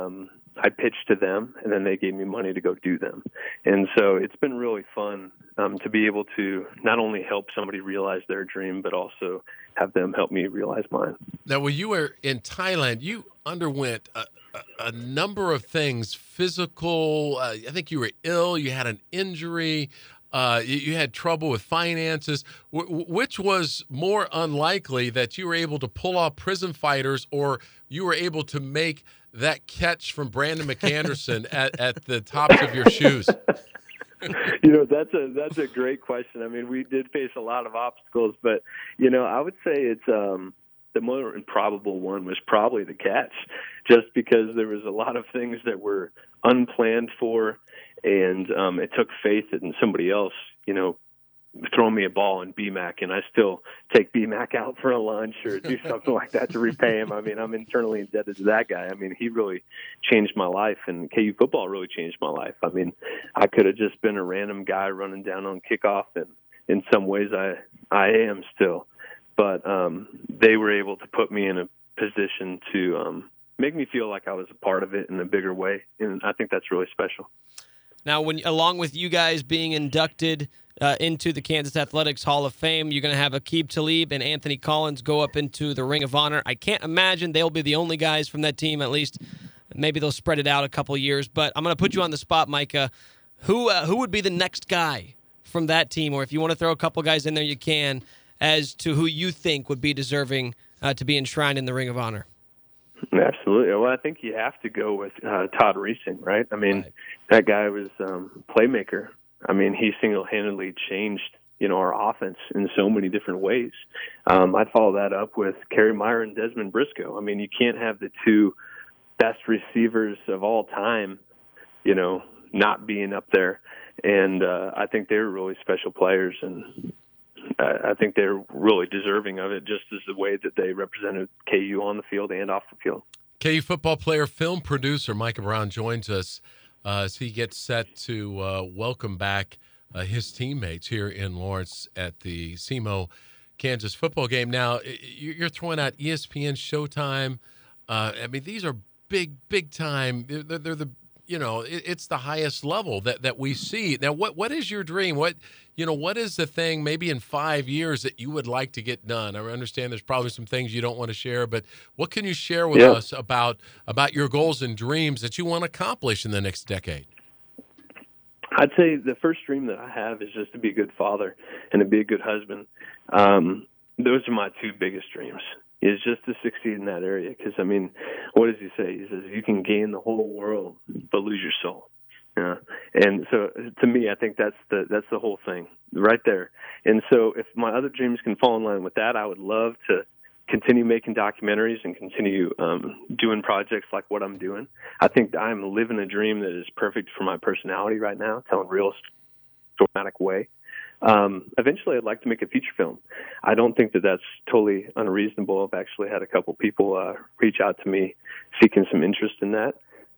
I pitched to them, and then they gave me money to go do them. And so it's been really fun to be able to not only help somebody realize their dream, but also have them help me realize mine. Now, when you were in Thailand, you underwent a number of things, physical. I think you were ill. You had an injury. You had trouble with finances. Which was more unlikely, that you were able to pull off Prison Fighters, or you were able to make that catch from Brandon McAnderson at the tops of your shoes? That's a great question. I mean, we did face a lot of obstacles, but I would say it's the more improbable one was probably the catch, just because there was a lot of things that were unplanned for, and it took faith in somebody else, throwing throwing me a ball in BMAC, and I still take BMAC out for a lunch or do something like that to repay him. I mean, I'm internally indebted to that guy. I mean, he really changed my life, and KU football really changed my life. I mean, I could have just been a random guy running down on kickoff, and in some ways I am still. But they were able to put me in a position to make me feel like I was a part of it in a bigger way, and I think that's really special. Now, along with you guys being inducted into the Kansas Athletics Hall of Fame, you're going to have Aqib Talib and Anthony Collins go up into the Ring of Honor. I can't imagine they'll be the only guys from that team, at least. Maybe they'll spread it out a couple years. But I'm going to put you on the spot, Micah. Who would be the next guy from that team, or if you want to throw a couple guys in there, you can, as to who you think would be deserving to be enshrined in the Ring of Honor? Absolutely. Well, I think you have to go with Todd Reesing, right? I mean, That guy was playmaker. I mean, he single-handedly changed, our offense in so many different ways. I'd follow that up with Kerry Meyer and Desmond Briscoe. I mean, you can't have the two best receivers of all time, not being up there. And I think they were really special players, and I think they're really deserving of it, just as the way that they represented KU on the field and off the field. KU football player, film producer Micah Brown joins us as he gets set to welcome back his teammates here in Lawrence at the SEMO Kansas football game. Now, you're throwing out ESPN, Showtime. I mean, these are big time. They're the it's the highest level that we see. Now, what is your dream? What is the thing maybe in 5 years that you would like to get done? I understand there's probably some things you don't want to share, but what can you share with us about your goals and dreams that you want to accomplish in the next decade? I'd say the first dream that I have is just to be a good father and to be a good husband. Those are my two biggest dreams, is just to succeed in that area. Because, I mean, what does he say? He says, you can gain the whole world but lose your soul. Yeah. And so to me, I think that's the whole thing right there. And so if my other dreams can fall in line with that, I would love to continue making documentaries and continue doing projects like what I'm doing. I think I'm living a dream that is perfect for my personality right now, telling real dramatic way. Eventually, I'd like to make a feature film. I don't think that that's totally unreasonable. I've actually had a couple people reach out to me seeking some interest in that.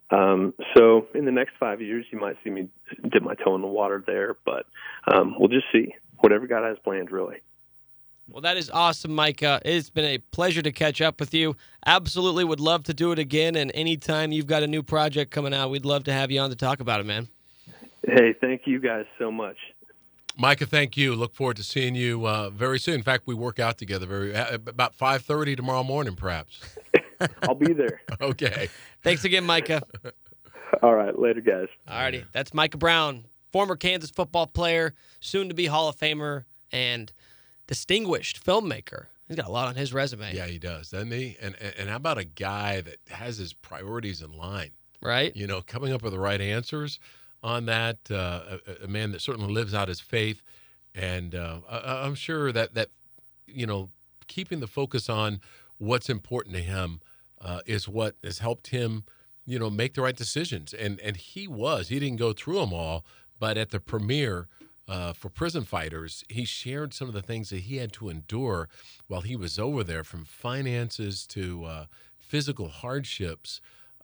So in the next 5 years, you might see me dip my toe in the water there, but we'll just see. Whatever God has planned, really. Well, that is awesome, Micah. It's been a pleasure to catch up with you. Absolutely would love to do it again, and anytime you've got a new project coming out, we'd love to have you on to talk about it, man. Hey, thank you guys so much. Micah, thank you. Look forward to seeing you very soon. In fact, we work out together about 5:30 tomorrow morning, perhaps. I'll be there. Okay. Thanks again, Micah. All right. Later, guys. All righty. That's Micah Brown, former Kansas football player, soon-to-be Hall of Famer, and distinguished filmmaker. He's got a lot on his resume. Yeah, he does, doesn't he? And how about a guy that has his priorities in line? Right. Coming up with the right answers on that. A man that certainly lives out his faith. And I'm sure that keeping the focus on what's important to him is what has helped him, make the right decisions. And he didn't go through them all, but at the premiere for Prison Fighters, he shared some of the things that he had to endure while he was over there, from finances to physical hardships,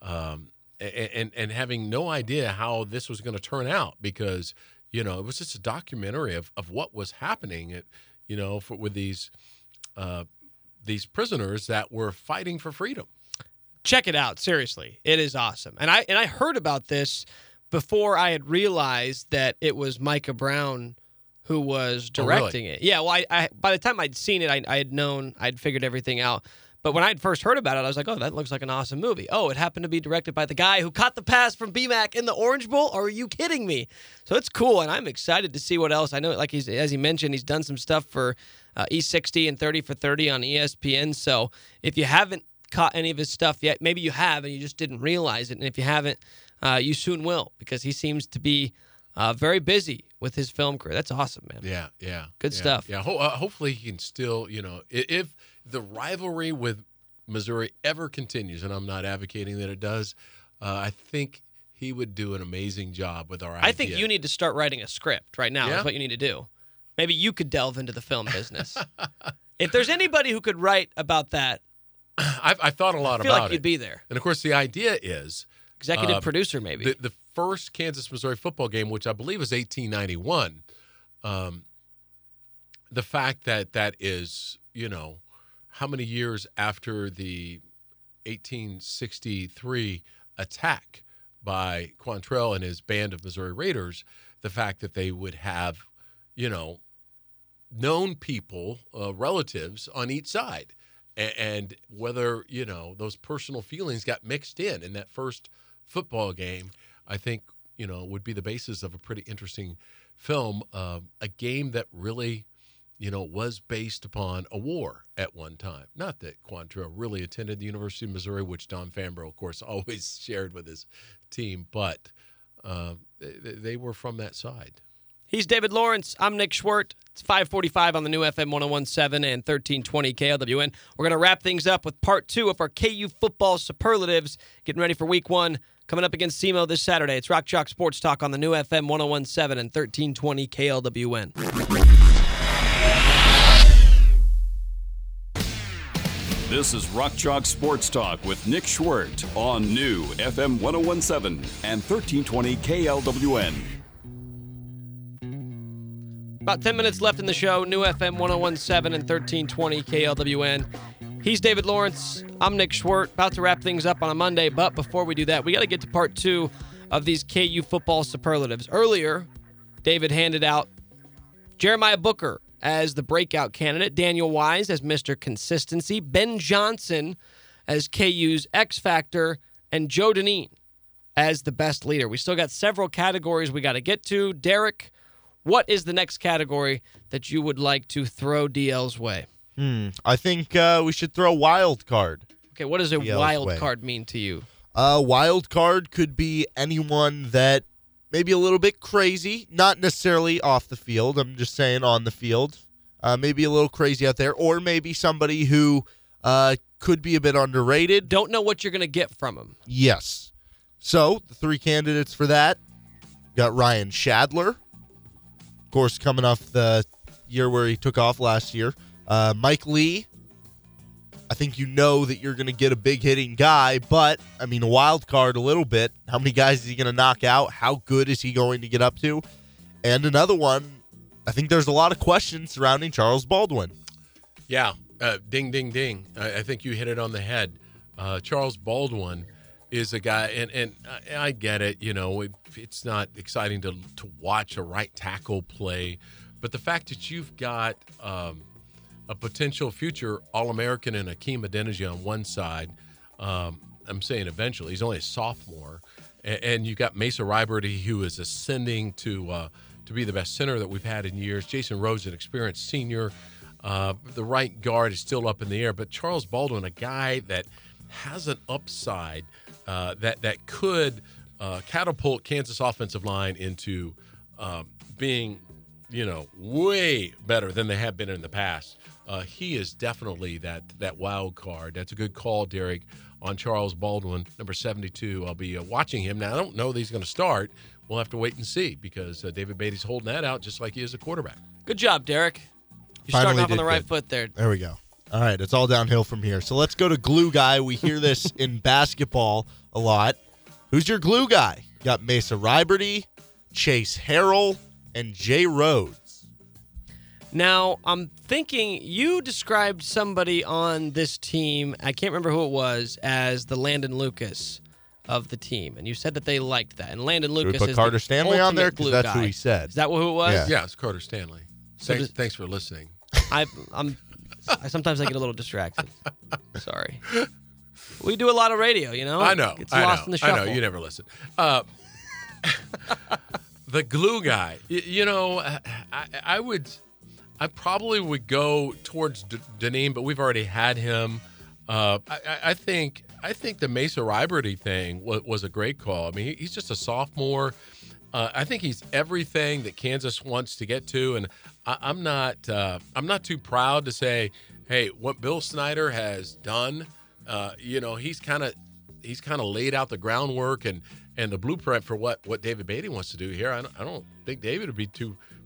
and having no idea how this was going to turn out, because it was just a documentary of what was happening with these prisoners that were fighting for freedom. Check it out, seriously. It is awesome. And I heard about this before I had realized that it was Micah Brown who was directing it. Yeah, well, I by the time I'd seen it, I had known, I'd figured everything out. But when I'd first heard about it, I was like, oh, that looks like an awesome movie. Oh, it happened to be directed by the guy who caught the pass from BMAC in the Orange Bowl? Are you kidding me? So it's cool, and I'm excited to see what else. I know, like as he mentioned, he's done some stuff for E60 and 30 for 30 on ESPN. So if you haven't caught any of his stuff yet, maybe you have and you just didn't realize it. And if you haven't, you soon will, because he seems to be very busy with his film career. That's awesome, man. Yeah. Good stuff. Yeah, hopefully he can still, if the rivalry with Missouri ever continues, and I'm not advocating that it does, I think he would do an amazing job with our idea. I think you need to start writing a script right now. Yeah? That's what you need to do. Maybe you could delve into the film business. If there's anybody who could write about that, I've thought a lot I feel about like it. you'd be there. And, of course, the idea is Executive producer, maybe. the first Kansas-Missouri football game, which I believe was 1891, the fact that is, how many years after the 1863 attack by Quantrell and his band of Missouri Raiders, the fact that they would have, known people, relatives on each side, and whether, those personal feelings got mixed in that first football game, I think, would be the basis of a pretty interesting film, a game that really, was based upon a war at one time. Not that Quantrell really attended the University of Missouri, which Don Fambro, of course, always shared with his team, but they were from that side. He's David Lawrence. I'm Nick Schwert. It's 5:45 on the new FM 101.7 and 1320 KLWN. We're going to wrap things up with part 2 of our KU football superlatives. Getting ready for week 1. Coming up against SEMO this Saturday. It's Rock Chalk Sports Talk on the new FM 101.7 and 1320 KLWN. This is Rock Chalk Sports Talk with Nick Schwert on new FM 101.7 and 1320 KLWN. About 10 minutes left in the show. New FM 101.7 and 1320 KLWN. He's David Lawrence. I'm Nick Schwert. About to wrap things up on a Monday, but before we do that, we got to get to part 2 of these KU football superlatives. Earlier, David handed out Jeremiah Booker as the breakout candidate, Daniel Wise as Mr. Consistency, Ben Johnson as KU's X Factor, and Joe Dineen as the best leader. We still got several categories we got to get to. Derek, what is the next category that you would like to throw DL's way? I think we should throw wild card. Okay, what does a DL's wild way. card mean to you? Wild card could be anyone that maybe a little bit crazy, not necessarily off the field. I'm just saying on the field. Maybe a little crazy out there, or maybe somebody who could be a bit underrated. Don't know what you're going to get from him. Yes. So the 3 candidates for that, got Ryan Shadler, of course, coming off the year where he took off last year. Mike Lee, I think you know that you're going to get a big hitting guy, but, a wild card a little bit. How many guys is he going to knock out? How good is he going to get up to? And another one, I think there's a lot of questions surrounding Charles Baldwin. Yeah, ding, ding, ding. I think you hit it on the head. Charles Baldwin is a guy, and I get it, it's not exciting to watch a right tackle play, but the fact that you've got a potential future All-American and Akeem Adeniji on one side, I'm saying eventually, he's only a sophomore, and you got Mesa Riberty, who is ascending to be the best center that we've had in years. Jason Rhodes, an experienced senior. The right guard is still up in the air, but Charles Baldwin, a guy that has an upside that could catapult Kansas offensive line into being, way better than they have been in the past. He is definitely that wild card. That's a good call, Derek, on Charles Baldwin, number 72. I'll be watching him. Now, I don't know that he's going to start. We'll have to wait and see because David Beatty's holding that out just like he is a quarterback. Good job, Derek. You're Finally starting off on did the right good. foot there. There we go. All right, it's all downhill from here. So let's go to glue guy. We hear this in basketball a lot. Who's your glue guy? You got Mesa Riberty, Chase Harrell, and Jay Rhodes. Now, I'm thinking you described somebody on this team, I can't remember who it was, as the Landon Lucas of the team. And you said that they liked that. And Landon We Lucas put is Carter the Stanley on there ultimate because glue that's guy. who he said. Is that who it was? Yeah. Yeah, it's Carter Stanley. Thanks for listening. I sometimes I get a little distracted. Sorry. We do a lot of radio, I know. It's lost in the shuffle. I know. You never listen. The glue guy. I probably would go towards Dineen, but we've already had him. I think the Mesa Riberty thing was a great call. He's just a sophomore. I think he's everything that Kansas wants to get to, and I'm not too proud to say, hey, what Bill Snyder has done. He's kind of laid out the groundwork and the blueprint for what David Beatty wants to do here. I don't think David would be too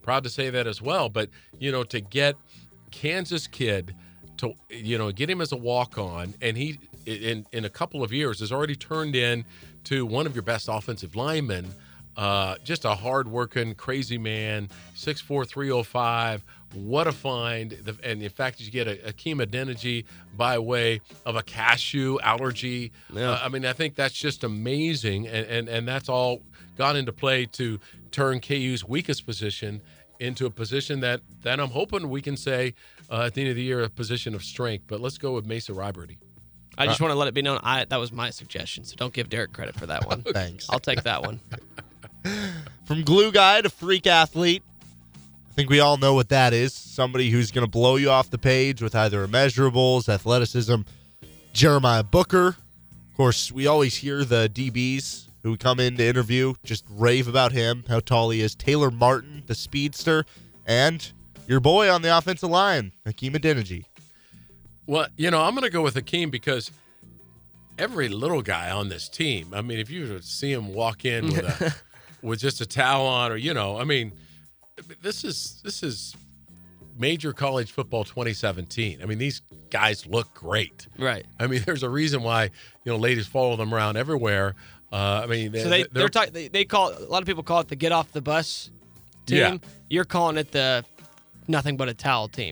proud to say that as well. But, to get Kansas kid to, get him as a walk-on, and he, in a couple of years, has already turned into one of your best offensive linemen. Just a hard-working, crazy man, 6'4", 305. What a find. And in fact, you get Akeem Adeniji by way of a cashew allergy. Yeah. I think that's just amazing. And that's all gone into play to turn KU's weakest position into a position that I'm hoping we can say at the end of the year, a position of strength. But let's go with Mesa Riberty. I just want to let it be known that was my suggestion, so don't give Derek credit for that one. Thanks. I'll take that one. From glue guy to freak athlete, I think we all know what that is. Somebody who's going to blow you off the page with either immeasurables, athleticism. Jeremiah Booker. Of course, we always hear the DBs who come in to interview just rave about him, how tall he is. Taylor Martin, the speedster, and your boy on the offensive line, Akeem Adeniji. Well, I'm going to go with Akeem because every little guy on this team, if you were to see him walk in with with just a towel on, or this is major college football 2017. These guys look great. Right. There's a reason why ladies follow them around everywhere. So they call, a lot of people call it the get off the bus team. Yeah. You're calling it the nothing but a towel team.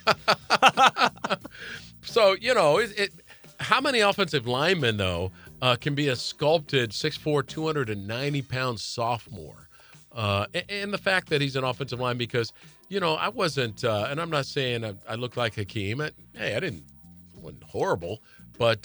So how many offensive linemen though can be a sculpted 6'4", 290-pound sophomore? And the fact that he's an offensive line, because, I wasn't, and I'm not saying I look like Hakeem. I wasn't horrible, but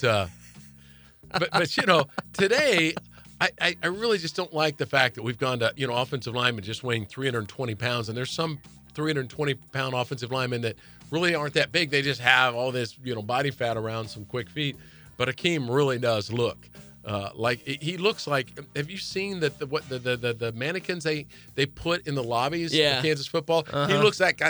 today I really just don't like the fact that we've gone to, offensive linemen just weighing 320 pounds, and there's some 320-pound offensive linemen that really aren't that big. They just have all this, body fat around some quick feet. But Akeem really does look like he looks like. Have you seen the mannequins they put in the lobbies of Kansas football? Uh-huh. He looks that guy.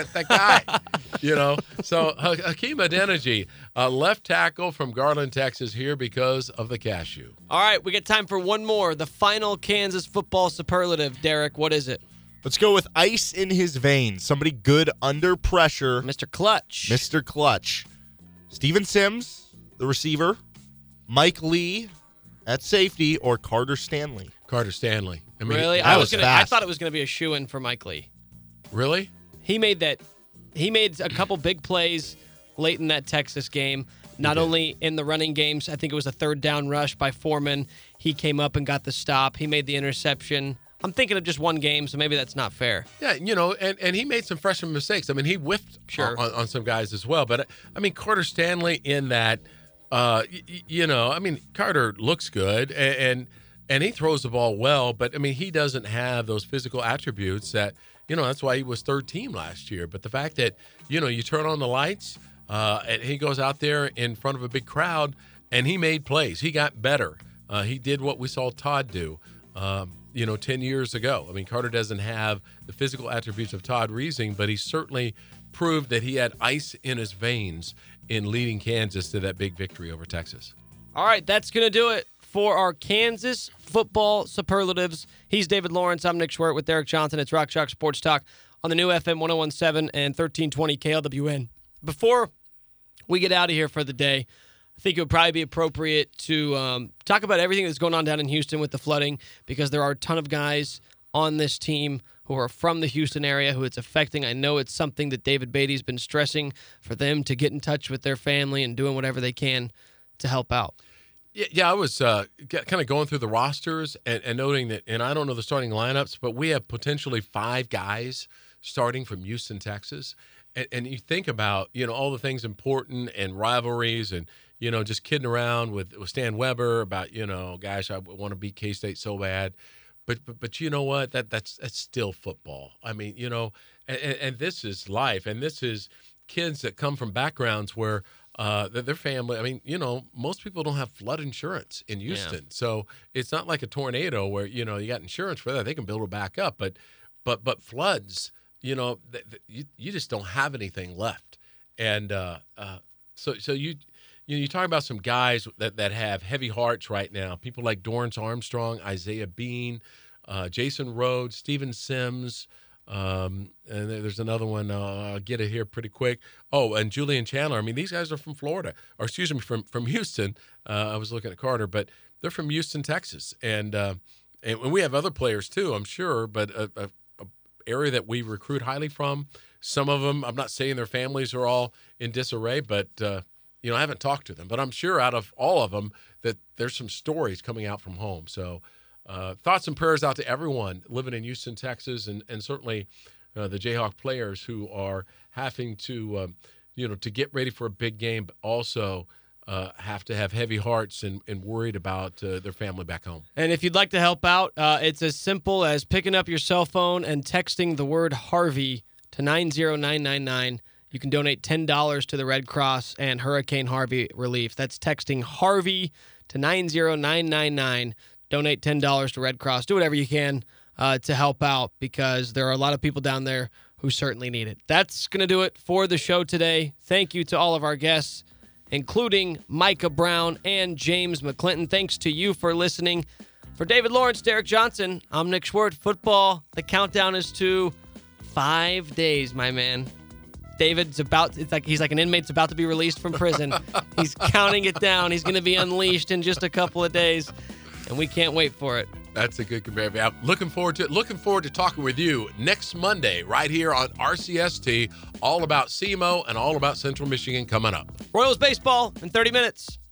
So Akeem Adeniji, left tackle from Garland, Texas, here because of the cashew. All right, we got time for one more. The final Kansas football superlative. Derek, what is it? Let's go with ice in his veins. Somebody good under pressure. Mr. Clutch. Mr. Clutch. Steven Sims, the receiver. Mike Lee at safety, or Carter Stanley. Carter Stanley. Really? I thought it was going to be a shoo-in for Mike Lee. Really? He made a couple big plays late in that Texas game. Not only in the running games, I think it was a third down rush by Foreman. He came up and got the stop. He made the interception. I'm thinking of just one game, so maybe that's not fair. Yeah, and he made some freshman mistakes. He whiffed on some guys as well. But, Carter Stanley in that, Carter looks good, and he throws the ball well. But, he doesn't have those physical attributes that, that's why he was third team last year. But the fact that, you turn on the lights, and he goes out there in front of a big crowd, and he made plays. He got better. He did what we saw Todd do. 10 years ago. Carter doesn't have the physical attributes of Todd Reesing, but he certainly proved that he had ice in his veins in leading Kansas to that big victory over Texas. All right, that's going to do it for our Kansas football superlatives. He's David Lawrence. I'm Nick Schwerdt with Derek Johnson. It's Rock Chalk Sports Talk on the new FM 1017 and 1320 KLWN. Before we get out of here for the day, I think it would probably be appropriate to talk about everything that's going on down in Houston with the flooding, because there are a ton of guys on this team who are from the Houston area who it's affecting. I know it's something that David Beatty's been stressing for them to get in touch with their family and doing whatever they can to help out. Yeah, I was kind of going through the rosters and noting that, and I don't know the starting lineups, but we have potentially 5 guys starting from Houston, Texas. And you think about, all the things important and rivalries and, just kidding around with Stan Weber about, gosh, I want to beat K-State so bad. But you know what? That's still football. And this is life. And this is kids that come from backgrounds where their family, most people don't have flood insurance in Houston. Yeah. So it's not like a tornado where, you got insurance for that. They can build it back up. But floods, you just don't have anything left. And so you talk about some guys that have heavy hearts right now. People like Dorrance Armstrong, Isaiah Bean, Jason Rhodes, Steven Sims, And there's another one. I'll get it here pretty quick. Oh, and Julian Chandler. I mean, these guys are from Florida, or excuse me, from Houston. I was looking at Carter, but they're from Houston, Texas, and we have other players too, I'm sure. But a area that we recruit highly from. Some of them, I'm not saying their families are all in disarray, but I haven't talked to them. But I'm sure out of all of them that there's some stories coming out from home. So thoughts and prayers out to everyone living in Houston, Texas, and certainly the Jayhawk players who are having to, to get ready for a big game, but also have to have heavy hearts and worried about their family back home. And if you'd like to help out, it's as simple as picking up your cell phone and texting the word Harvey to 90999. You can donate $10 to the Red Cross and Hurricane Harvey relief. That's texting Harvey to 90999. Donate $10 to Red Cross. Do whatever you can to help out, because there are a lot of people down there who certainly need it. That's going to do it for the show today. Thank you to all of our guests, including Micah Brown and James McClinton. Thanks to you for listening. For David Lawrence, Derek Johnson, I'm Nick Schwartz. Football, the countdown is to 5 days, my man. David's he's like an inmate's about to be released from prison. He's counting it down. He's going to be unleashed in just a couple of days, and we can't wait for it. That's a good comparison. I'm looking forward to it. Looking forward to talking with you next Monday right here on RCST, all about SEMO and all about Central Michigan coming up. Royals baseball in 30 minutes.